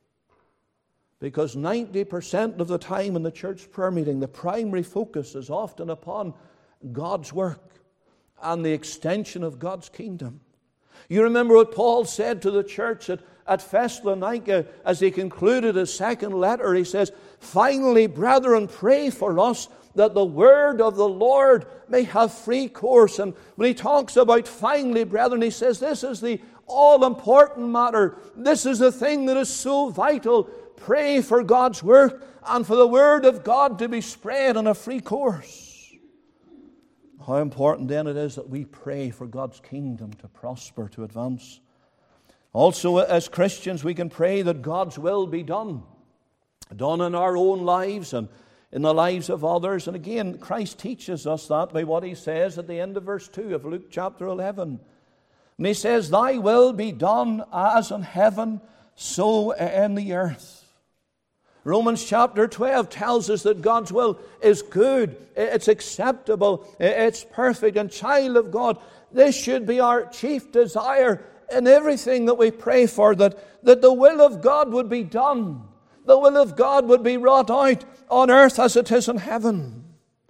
Because ninety percent of the time in the church prayer meeting, the primary focus is often upon God's work and the extension of God's kingdom. You remember what Paul said to the church at, at Thessalonica as he concluded his second letter. He says, Finally, brethren, pray for us that the word of the Lord may have free course. And when he talks about finally, brethren, he says this is the all-important matter. This is the thing that is so vital. Pray for God's work and for the word of God to be spread on a free course. How important then it is that we pray for God's kingdom to prosper, to advance. Also, as Christians, we can pray that God's will be done. Done in our own lives and in the lives of others. And again, Christ teaches us that by what He says at the end of verse two of Luke chapter eleven. And He says, Thy will be done as in heaven, so in the earth. Romans chapter twelve tells us that God's will is good, it's acceptable, it's perfect. And child of God, this should be our chief desire in everything that we pray for, that, that the will of God would be done. The will of God would be wrought out on earth as it is in heaven.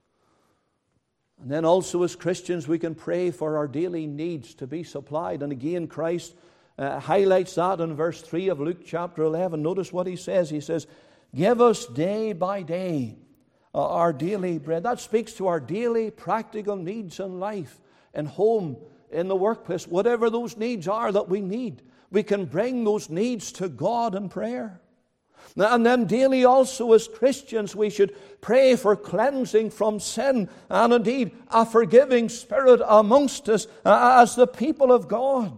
And then also as Christians we can pray for our daily needs to be supplied. And again Christ uh, highlights that in verse three of Luke chapter eleven. Notice what He says. He says, Give us day by day uh, our daily bread. That speaks to our daily practical needs in life, in home, in the workplace. Whatever those needs are that we need, we can bring those needs to God in prayer. And then daily also as Christians we should pray for cleansing from sin and indeed a forgiving spirit amongst us as the people of God.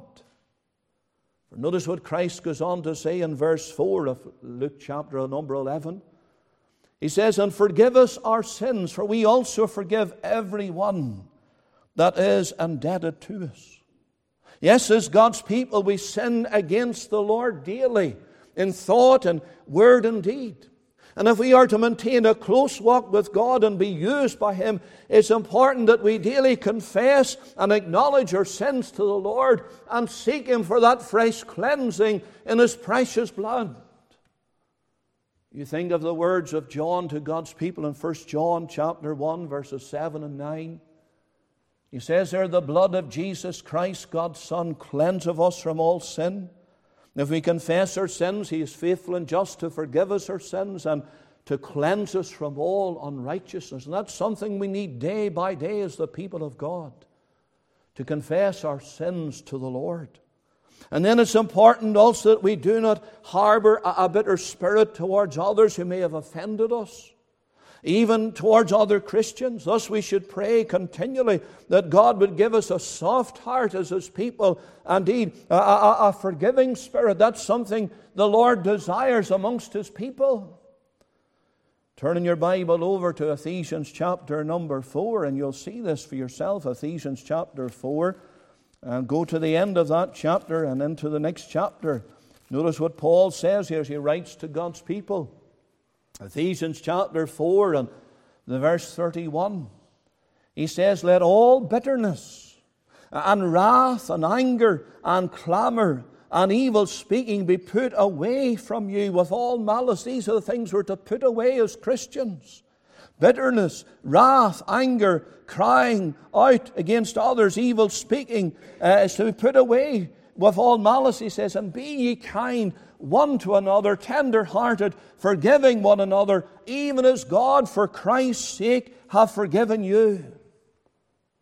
For notice what Christ goes on to say in verse four of Luke chapter number eleven. He says, And forgive us our sins, for we also forgive everyone that is indebted to us. Yes, as God's people we sin against the Lord daily, in thought and word and deed. And if we are to maintain a close walk with God and be used by Him, it's important that we daily confess and acknowledge our sins to the Lord and seek Him for that fresh cleansing in His precious blood. You think of the words of John to God's people in First John chapter one, verses seven and nine. He says there, The blood of Jesus Christ, God's Son, cleanseth us from all sin. If we confess our sins, He is faithful and just to forgive us our sins and to cleanse us from all unrighteousness. And that's something we need day by day as the people of God, to confess our sins to the Lord. And then it's important also that we do not harbor a bitter spirit towards others who may have offended us, even towards other Christians. Thus we should pray continually that God would give us a soft heart as His people, indeed a, a, a forgiving spirit. That's something the Lord desires amongst His people. Turn in your Bible over to Ephesians chapter number four, and you'll see this for yourself. Ephesians chapter four, and go to the end of that chapter and into the next chapter. Notice what Paul says here as he writes to God's people. Ephesians chapter four and the verse thirty-one. He says, Let all bitterness and wrath and anger and clamor and evil speaking be put away from you with all malice. These are the things we're to put away as Christians. Bitterness, wrath, anger, crying out against others, evil speaking uh, is to be put away with all malice, he says, and be ye kind one to another, tender-hearted, forgiving one another, even as God for Christ's sake hath forgiven you.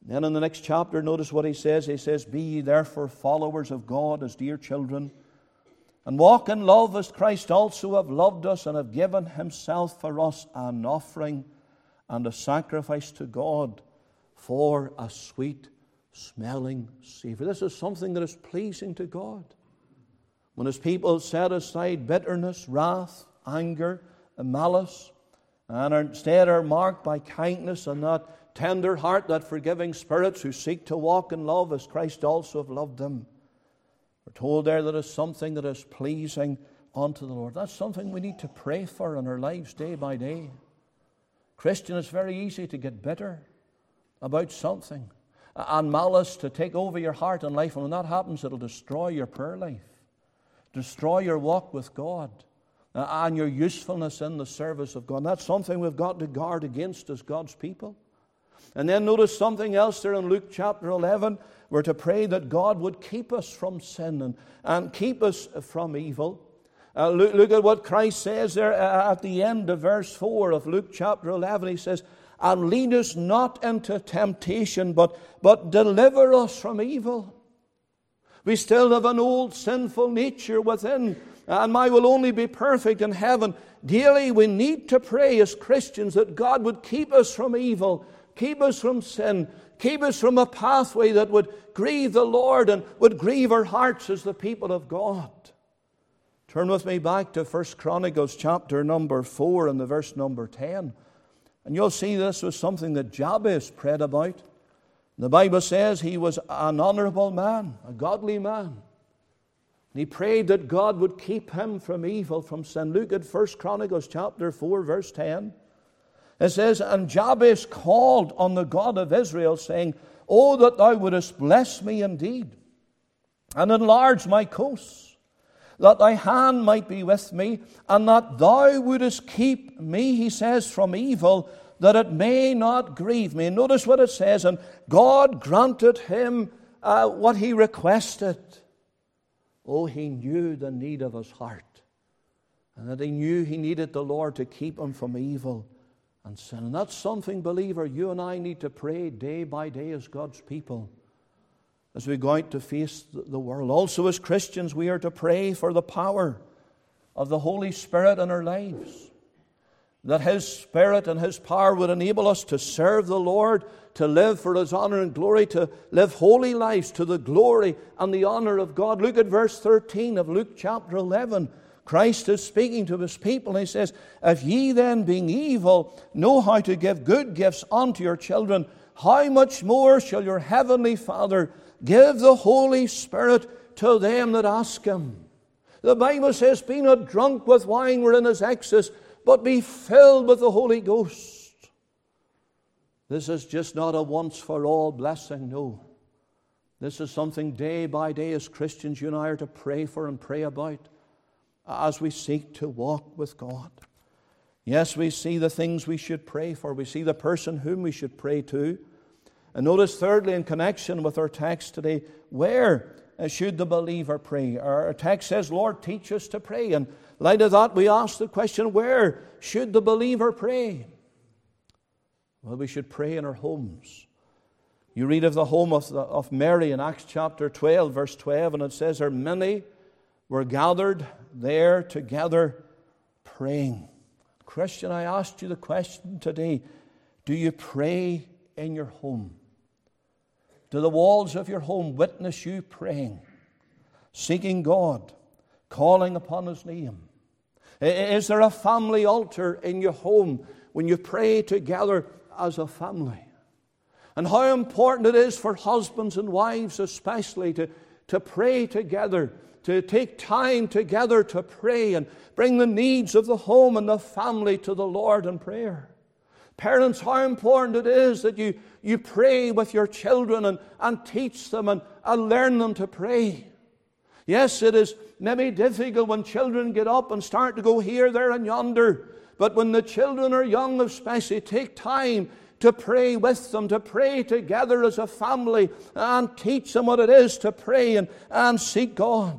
Then in the next chapter, notice what he says. He says, "Be ye therefore followers of God as dear children, and walk in love as Christ also have loved us and have given himself for us an offering and a sacrifice to God for a sweet smelling savour." This is something that is pleasing to God. When his people set aside bitterness, wrath, anger, and malice, and instead are marked by kindness and that tender heart, that forgiving spirits who seek to walk in love as Christ also have loved them. We're told there that it's something that is pleasing unto the Lord. That's something we need to pray for in our lives day by day. Christian, it's very easy to get bitter about something and malice to take over your heart and life. And when that happens, it'll destroy your prayer life, destroy your walk with God, and your usefulness in the service of God. And that's something we've got to guard against as God's people. And then notice something else there in Luke chapter eleven. We're to pray that God would keep us from sin and, and keep us from evil. Uh, look, look at what Christ says there at the end of verse four of Luke chapter eleven. He says, "And lead us not into temptation, but, but deliver us from evil." We still have an old sinful nature within, and I will only be perfect in heaven. Daily we need to pray as Christians that God would keep us from evil, keep us from sin, keep us from a pathway that would grieve the Lord and would grieve our hearts as the people of God. Turn with me back to First Chronicles chapter number four and the verse number ten. And you'll see this was something that Jabez prayed about. The Bible says he was an honorable man, a godly man. And he prayed that God would keep him from evil, from sin. Look at First Chronicles chapter four, verse ten. It says, "And Jabez called on the God of Israel, saying, Oh, that thou wouldest bless me indeed, and enlarge my coasts, that thy hand might be with me, and that thou wouldest keep me," he says, "from evil, that it may not grieve me." And notice what it says, and God granted him uh, what he requested. Oh, he knew the need of his heart, and that he knew he needed the Lord to keep him from evil and sin. And that's something, believer, you and I need to pray day by day as God's people, as we go out to face the world. Also as Christians, we are to pray for the power of the Holy Spirit in our lives, that His Spirit and His power would enable us to serve the Lord, to live for His honor and glory, to live holy lives to the glory and the honor of God. Look at verse thirteen of Luke chapter eleven. Christ is speaking to His people. He says, "If ye then, being evil, know how to give good gifts unto your children, how much more shall your heavenly Father give the Holy Spirit to them that ask Him?" The Bible says, "Be not drunk with wine wherein is excess, but be filled with the Holy Ghost." This is just not a once-for-all blessing, no. This is something day by day as Christians you and I are to pray for and pray about as we seek to walk with God. Yes, we see the things we should pray for. We see the person whom we should pray to. And notice thirdly, in connection with our text today, where should the believer pray? Our text says, "Lord, teach us to pray." And in light of that, we ask the question, where should the believer pray? Well, we should pray in our homes. You read of the home of, the, of Mary in Acts chapter twelve, verse twelve, and it says, "There many were gathered there together praying." Christian, I asked you the question today, do you pray in your home? Do the walls of your home witness you praying, seeking God, calling upon His name? Is there a family altar in your home when you pray together as a family? And how important it is for husbands and wives especially to, to pray together, to take time together to pray and bring the needs of the home and the family to the Lord in prayer. Parents, how important it is that you, you pray with your children and, and teach them and, and learn them to pray. Yes, it is maybe difficult when children get up and start to go here, there, and yonder. But when the children are young especially, take time to pray with them, to pray together as a family and teach them what it is to pray and, and seek God.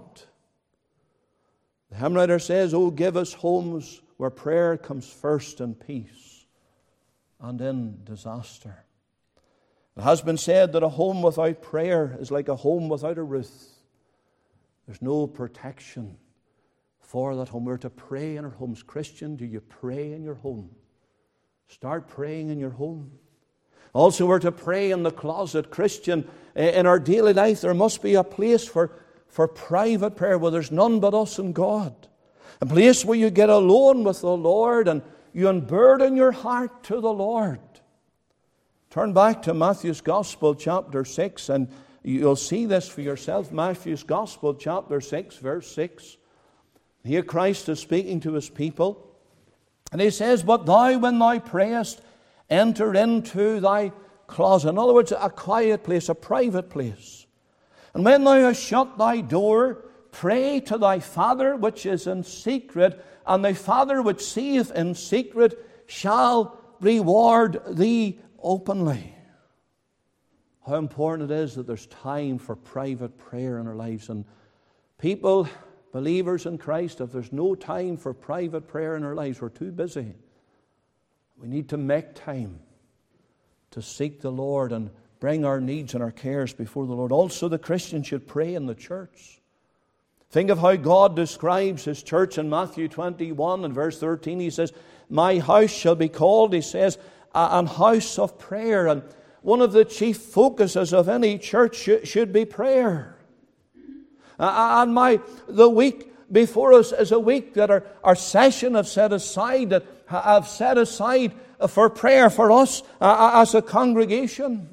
The hymn writer says, "Oh, give us homes where prayer comes first in peace and in disaster." It has been said that a home without prayer is like a home without a roof. There's no protection for that home. We're to pray in our homes. Christian, do you pray in your home? Start praying in your home. Also, we're to pray in the closet. Christian, in our daily life, there must be a place for, for private prayer where there's none but us and God. A place where you get alone with the Lord and you unburden your heart to the Lord. Turn back to Matthew's Gospel, chapter six, and you'll see this for yourself. Matthew's Gospel, chapter six, verse six. Here Christ is speaking to his people. And he says, "But thou, when thou prayest, enter into thy closet." In other words, a quiet place, a private place. "And when thou hast shut thy door, pray to thy Father which is in secret, and thy Father which seeth in secret shall reward thee openly." How important it is that there's time for private prayer in our lives. And people, believers in Christ, if there's no time for private prayer in our lives, we're too busy. We need to make time to seek the Lord and bring our needs and our cares before the Lord. Also, the Christian should pray in the church. Think of how God describes His church in Matthew twenty-one and verse thirteen. He says, "My house shall be called," He says, "an house of prayer." And one of the chief focuses of any church should be prayer. And my the week before us is a week that our, our session have set aside, that have set aside for prayer for us as a congregation.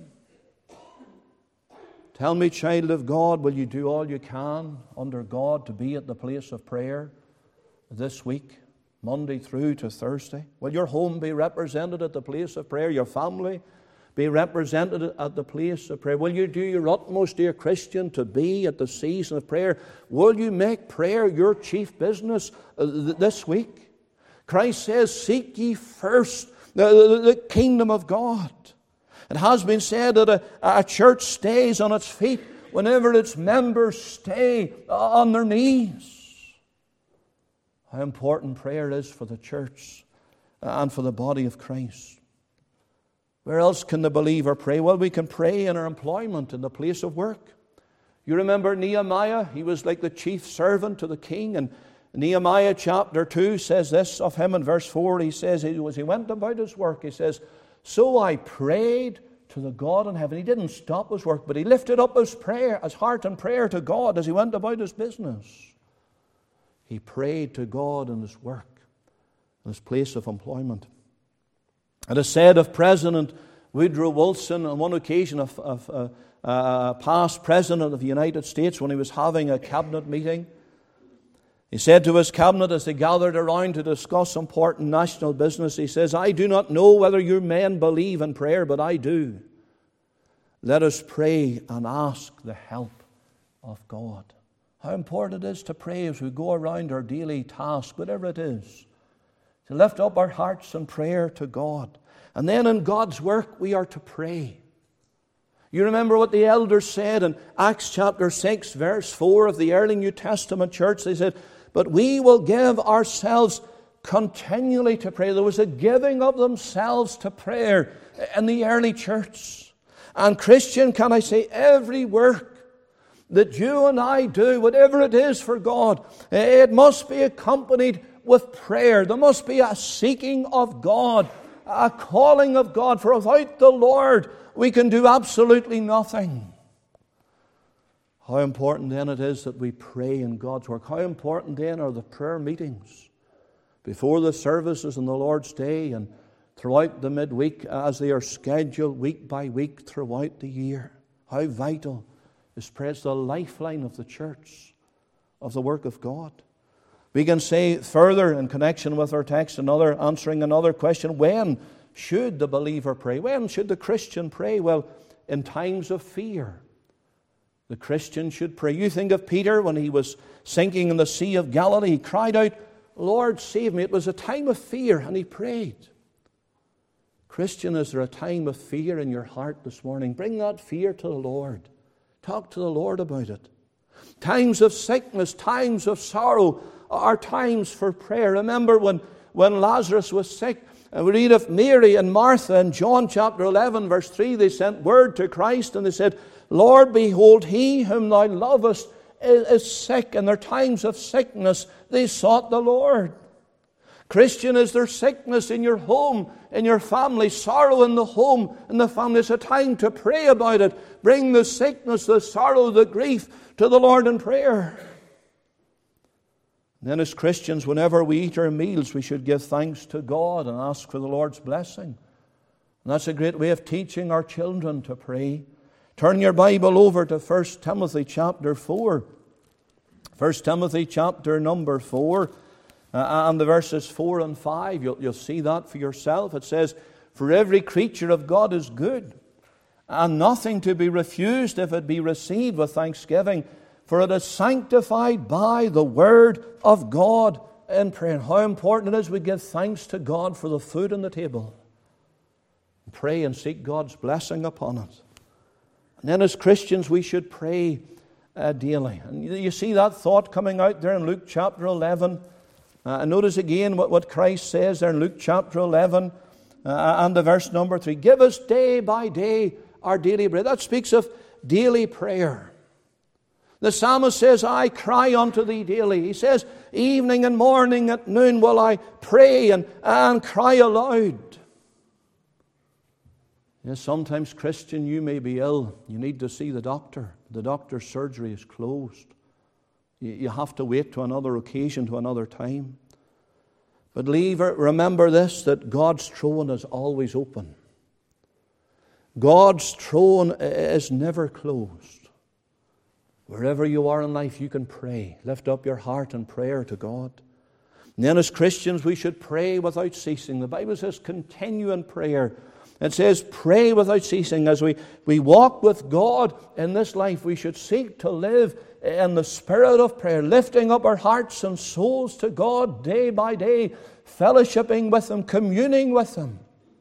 Tell me, child of God, will you do all you can under God to be at the place of prayer this week, Monday through to Thursday? Will your home be represented at the place of prayer? Your family be represented at the place of prayer? Will you do your utmost, dear Christian, to be at the season of prayer? Will you make prayer your chief business this week? Christ says, "Seek ye first the, the, the kingdom of God." It has been said that a, a church stays on its feet whenever its members stay on their knees. How important prayer is for the church and for the body of Christ. Where else can the believer pray? Well, we can pray in our employment, in the place of work. You remember Nehemiah? He was like the chief servant to the king. And Nehemiah chapter two says this of him in verse four. He says, as he went about his work, he says, "So I prayed to the God in heaven." He didn't stop his work, but he lifted up his prayer, his heart in prayer to God as he went about his business. He prayed to God in his work, in his place of employment. It is said of President Woodrow Wilson on one occasion, of, of uh, uh, past President of the United States, when he was having a cabinet meeting, he said to his cabinet as they gathered around to discuss important national business, he says, "I do not know whether your men believe in prayer, but I do. Let us pray and ask the help of God." How important it is to pray as we go around our daily task, whatever it is, to lift up our hearts in prayer to God. And then in God's work, we are to pray. You remember what the elders said in Acts chapter six, verse four of the early New Testament church. They said, "But we will give ourselves continually to pray." There was a giving of themselves to prayer in the early church. And Christian, can I say, every work that you and I do, whatever it is for God, it must be accompanied with prayer. There must be a seeking of God, a calling of God. For without the Lord, we can do absolutely nothing. How important then it is that we pray in God's work. How important then are the prayer meetings before the services on the Lord's Day and throughout the midweek as they are scheduled week by week throughout the year. How vital is prayer. It's the lifeline of the church, of the work of God. We can say further in connection with our text, another answering another question: when should the believer pray? When should the Christian pray? Well, in times of fear, the Christian should pray. You think of Peter when he was sinking in the Sea of Galilee. He cried out, "Lord, save me." It was a time of fear, and he prayed. Christian, is there a time of fear in your heart this morning? Bring that fear to the Lord. Talk to the Lord about it. Times of sickness, times of sorrow are times for prayer. Remember when, when Lazarus was sick, And we read of Mary and Martha in John chapter eleven, verse three. They sent word to Christ and they said, Lord, behold, he whom thou lovest is, is sick. In their times of sickness, they sought the Lord. Christian, is there sickness in your home, in your family, sorrow in the home, in the family? It's a time to pray about it. Bring the sickness, the sorrow, the grief to the Lord in prayer. And then as Christians, whenever we eat our meals, we should give thanks to God and ask for the Lord's blessing. And that's a great way of teaching our children to pray. Turn your Bible over to First Timothy chapter four. First Timothy chapter number four. Uh, and the verses four and five, you'll, you'll see that for yourself. It says, for every creature of God is good, and nothing to be refused if it be received with thanksgiving, for it is sanctified by the word of God in prayer. And how important it is we give thanks to God for the food on the table. Pray and seek God's blessing upon it. And then as Christians we should pray uh, daily. And you, you see that thought coming out there in Luke chapter eleven. Uh, and notice again what, what Christ says there in Luke chapter eleven uh, and the verse number three. Give us day by day our daily bread. That speaks of daily prayer. The psalmist says, I cry unto thee daily. He says, evening and morning at noon will I pray and, and cry aloud. Yes, sometimes, Christian, you may be ill. You need to see the doctor. The doctor's surgery is closed. You have to wait to another occasion, to another time. But believer, remember this, that God's throne is always open. God's throne is never closed. Wherever you are in life, you can pray. Lift up your heart in prayer to God. And then as Christians, we should pray without ceasing. The Bible says, continue in prayer. It says, pray without ceasing. As we, we walk with God in this life, we should seek to live in the spirit of prayer, lifting up our hearts and souls to God day by day, fellowshipping with Him, communing with Him,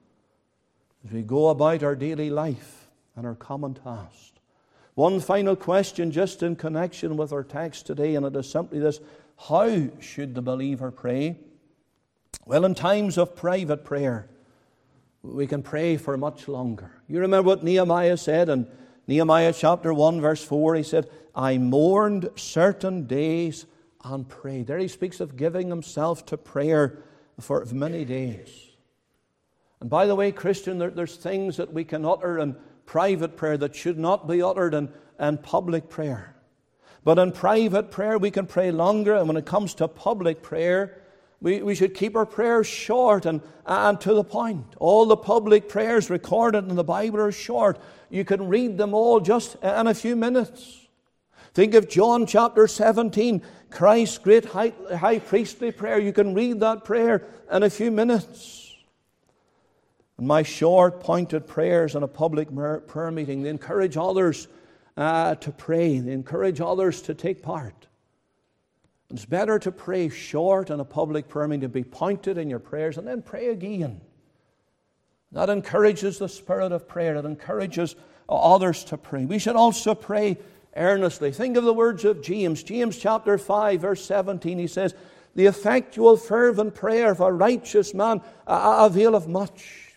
as we go about our daily life and our common task. One final question just in connection with our text today, and it is simply this: how should the believer pray? Well, in times of private prayer, we can pray for much longer. You remember what Nehemiah said in Nehemiah chapter one, verse four. He said, I mourned certain days and prayed. There he speaks of giving himself to prayer for many days. And by the way, Christian, there, there's things that we can utter in private prayer that should not be uttered in, in public prayer. But in private prayer, we can pray longer. And when it comes to public prayer, we, we should keep our prayers short and, and to the point. All the public prayers recorded in the Bible are short. You can read them all just in a few minutes. Think of John chapter seventeen, Christ's great high, high priestly prayer. You can read that prayer in a few minutes. And my short, pointed prayers in a public prayer meeting, they encourage others uh, to pray. They encourage others to take part. It's better to pray short in a public prayer meeting, to be pointed in your prayers, and then pray again. That encourages the spirit of prayer. It encourages others to pray. We should also pray earnestly. Think of the words of James. James chapter five, verse seventeen. He says, the effectual fervent prayer of a righteous man availeth much.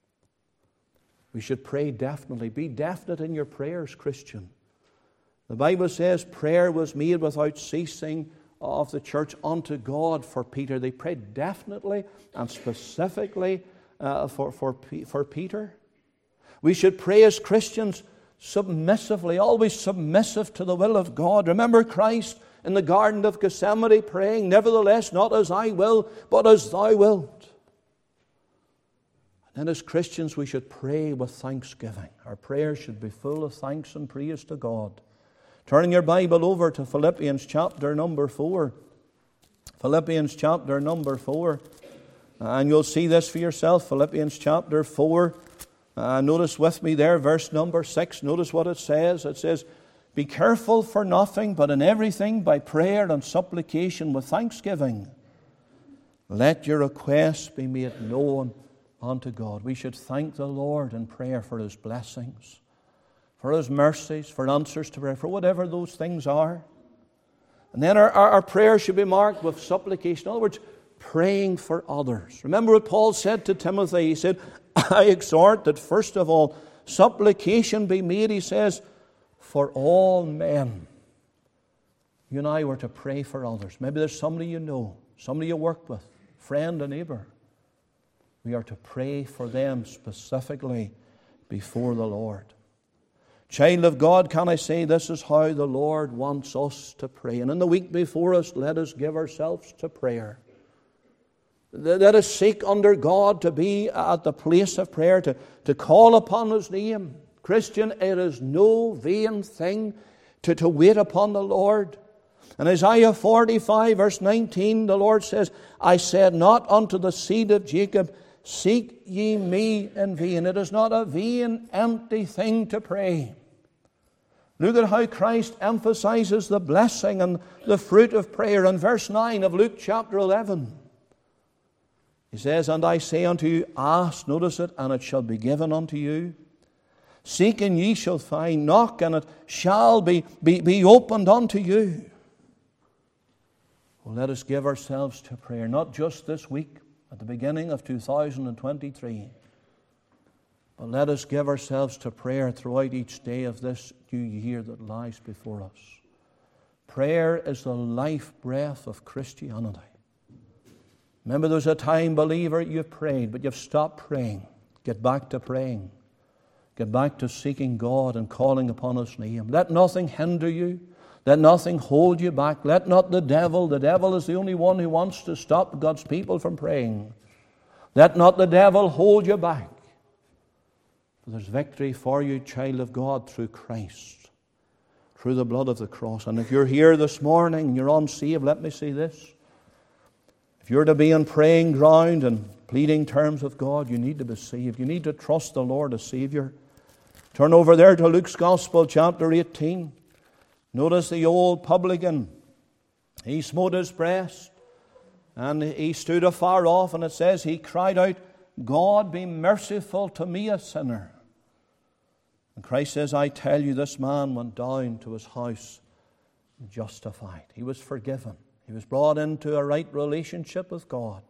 We should pray definitely. Be definite in your prayers, Christian. The Bible says prayer was made without ceasing of the church unto God for Peter. They prayed definitely and specifically uh, for, for, for Peter. We should pray as Christians submissively, always submissive to the will of God. Remember Christ in the Garden of Gethsemane praying, nevertheless, not as I will, but as thou wilt. And as Christians, we should pray with thanksgiving. Our prayers should be full of thanks and praise to God. Turning your Bible over to Philippians chapter number four. Philippians chapter number four. And you'll see this for yourself. Philippians chapter four. Uh, notice with me there, verse number six. Notice what it says. It says, be careful for nothing, but in everything by prayer and supplication with thanksgiving, let your requests be made known unto God. We should thank the Lord in prayer for His blessings, for His mercies, for answers to prayer, for whatever those things are. And then our, our, our prayer should be marked with supplication. In other words, praying for others. Remember what Paul said to Timothy. He said, I exhort that first of all, supplication be made, he says, for all men. You and I were to pray for others. Maybe there's somebody you know, somebody you work with, friend, a neighbor. We are to pray for them specifically before the Lord. Child of God, can I say this is how the Lord wants us to pray. And in the week before us, let us give ourselves to prayer. Let us seek under God to be at the place of prayer, to, to call upon His name. Christian, it is no vain thing to, to wait upon the Lord. In Isaiah forty-five, verse nineteen, the Lord says, I said not unto the seed of Jacob, seek ye me in vain. It is not a vain, empty thing to pray. Look at how Christ emphasizes the blessing and the fruit of prayer in verse nine of Luke chapter eleven. He says, and I say unto you, ask, notice it, and it shall be given unto you. Seek and ye shall find. Knock and it shall be, be, be opened unto you. Well, let us give ourselves to prayer, not just this week at the beginning of two thousand twenty-three, but let us give ourselves to prayer throughout each day of this new year that lies before us. Prayer is the life breath of Christianity. Remember, there's a time, believer, you've prayed, but you've stopped praying. Get back to praying. Get back to seeking God and calling upon His name. Let nothing hinder you. Let nothing hold you back. Let not the devil, the devil is the only one who wants to stop God's people from praying. Let not the devil hold you back. For there's victory for you, child of God, through Christ, through the blood of the cross. And if you're here this morning and you're unsaved, let me say this. If you're to be on praying ground and pleading terms with God, you need to be saved. You need to trust the Lord as Savior. Turn over there to Luke's Gospel, chapter eighteen. Notice the old publican. He smote his breast and he stood afar off, and it says he cried out, God be merciful to me, a sinner. And Christ says, I tell you, this man went down to his house justified. He was forgiven. He was brought into a right relationship with God.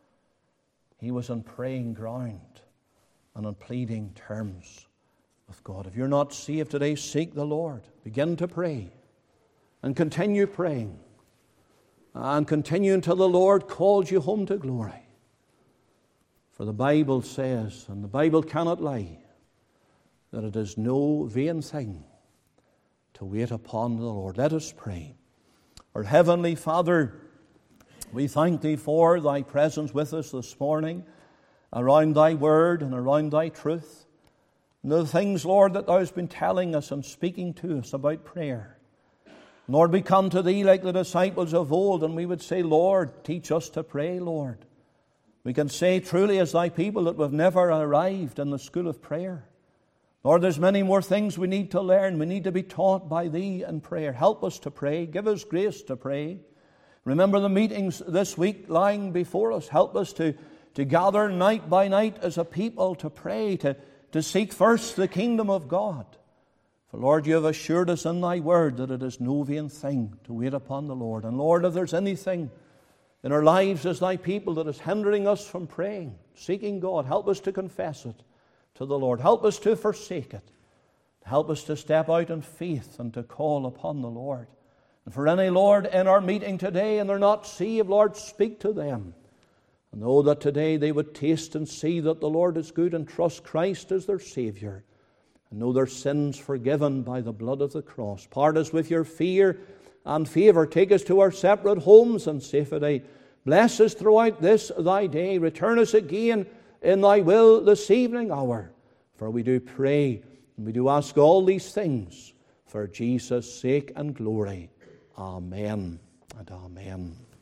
He was on praying ground and on pleading terms with God. If you're not saved today, seek the Lord. Begin to pray and continue praying and continue until the Lord calls you home to glory. For the Bible says, and the Bible cannot lie, that it is no vain thing to wait upon the Lord. Let us pray. Our Heavenly Father, we thank Thee for Thy presence with us this morning around Thy Word and around Thy truth. And the things, Lord, that Thou hast been telling us and speaking to us about prayer. Lord, we come to Thee like the disciples of old, and we would say, Lord, teach us to pray, Lord. We can say truly as Thy people that we've never arrived in the school of prayer. Lord, there's many more things we need to learn. We need to be taught by Thee in prayer. Help us to pray. Give us grace to pray. Remember the meetings this week lying before us. Help us to, to gather night by night as a people to pray, to, to seek first the kingdom of God. For Lord, You have assured us in Thy word that it is no vain thing to wait upon the Lord. And Lord, if there's anything in our lives as Thy people that is hindering us from praying, seeking God, help us to confess it to the Lord. Help us to forsake it. Help us to step out in faith and to call upon the Lord. And for any, Lord, in our meeting today and they're not saved, Lord, speak to them. And know that today they would taste and see that the Lord is good and trust Christ as their Savior. And know their sins forgiven by the blood of the cross. Part us with Your fear and favour. Take us to our separate homes in safety. Bless us throughout this Thy day. Return us again in Thy will this evening hour. For we do pray and we do ask all these things for Jesus' sake and glory. Amen and amen.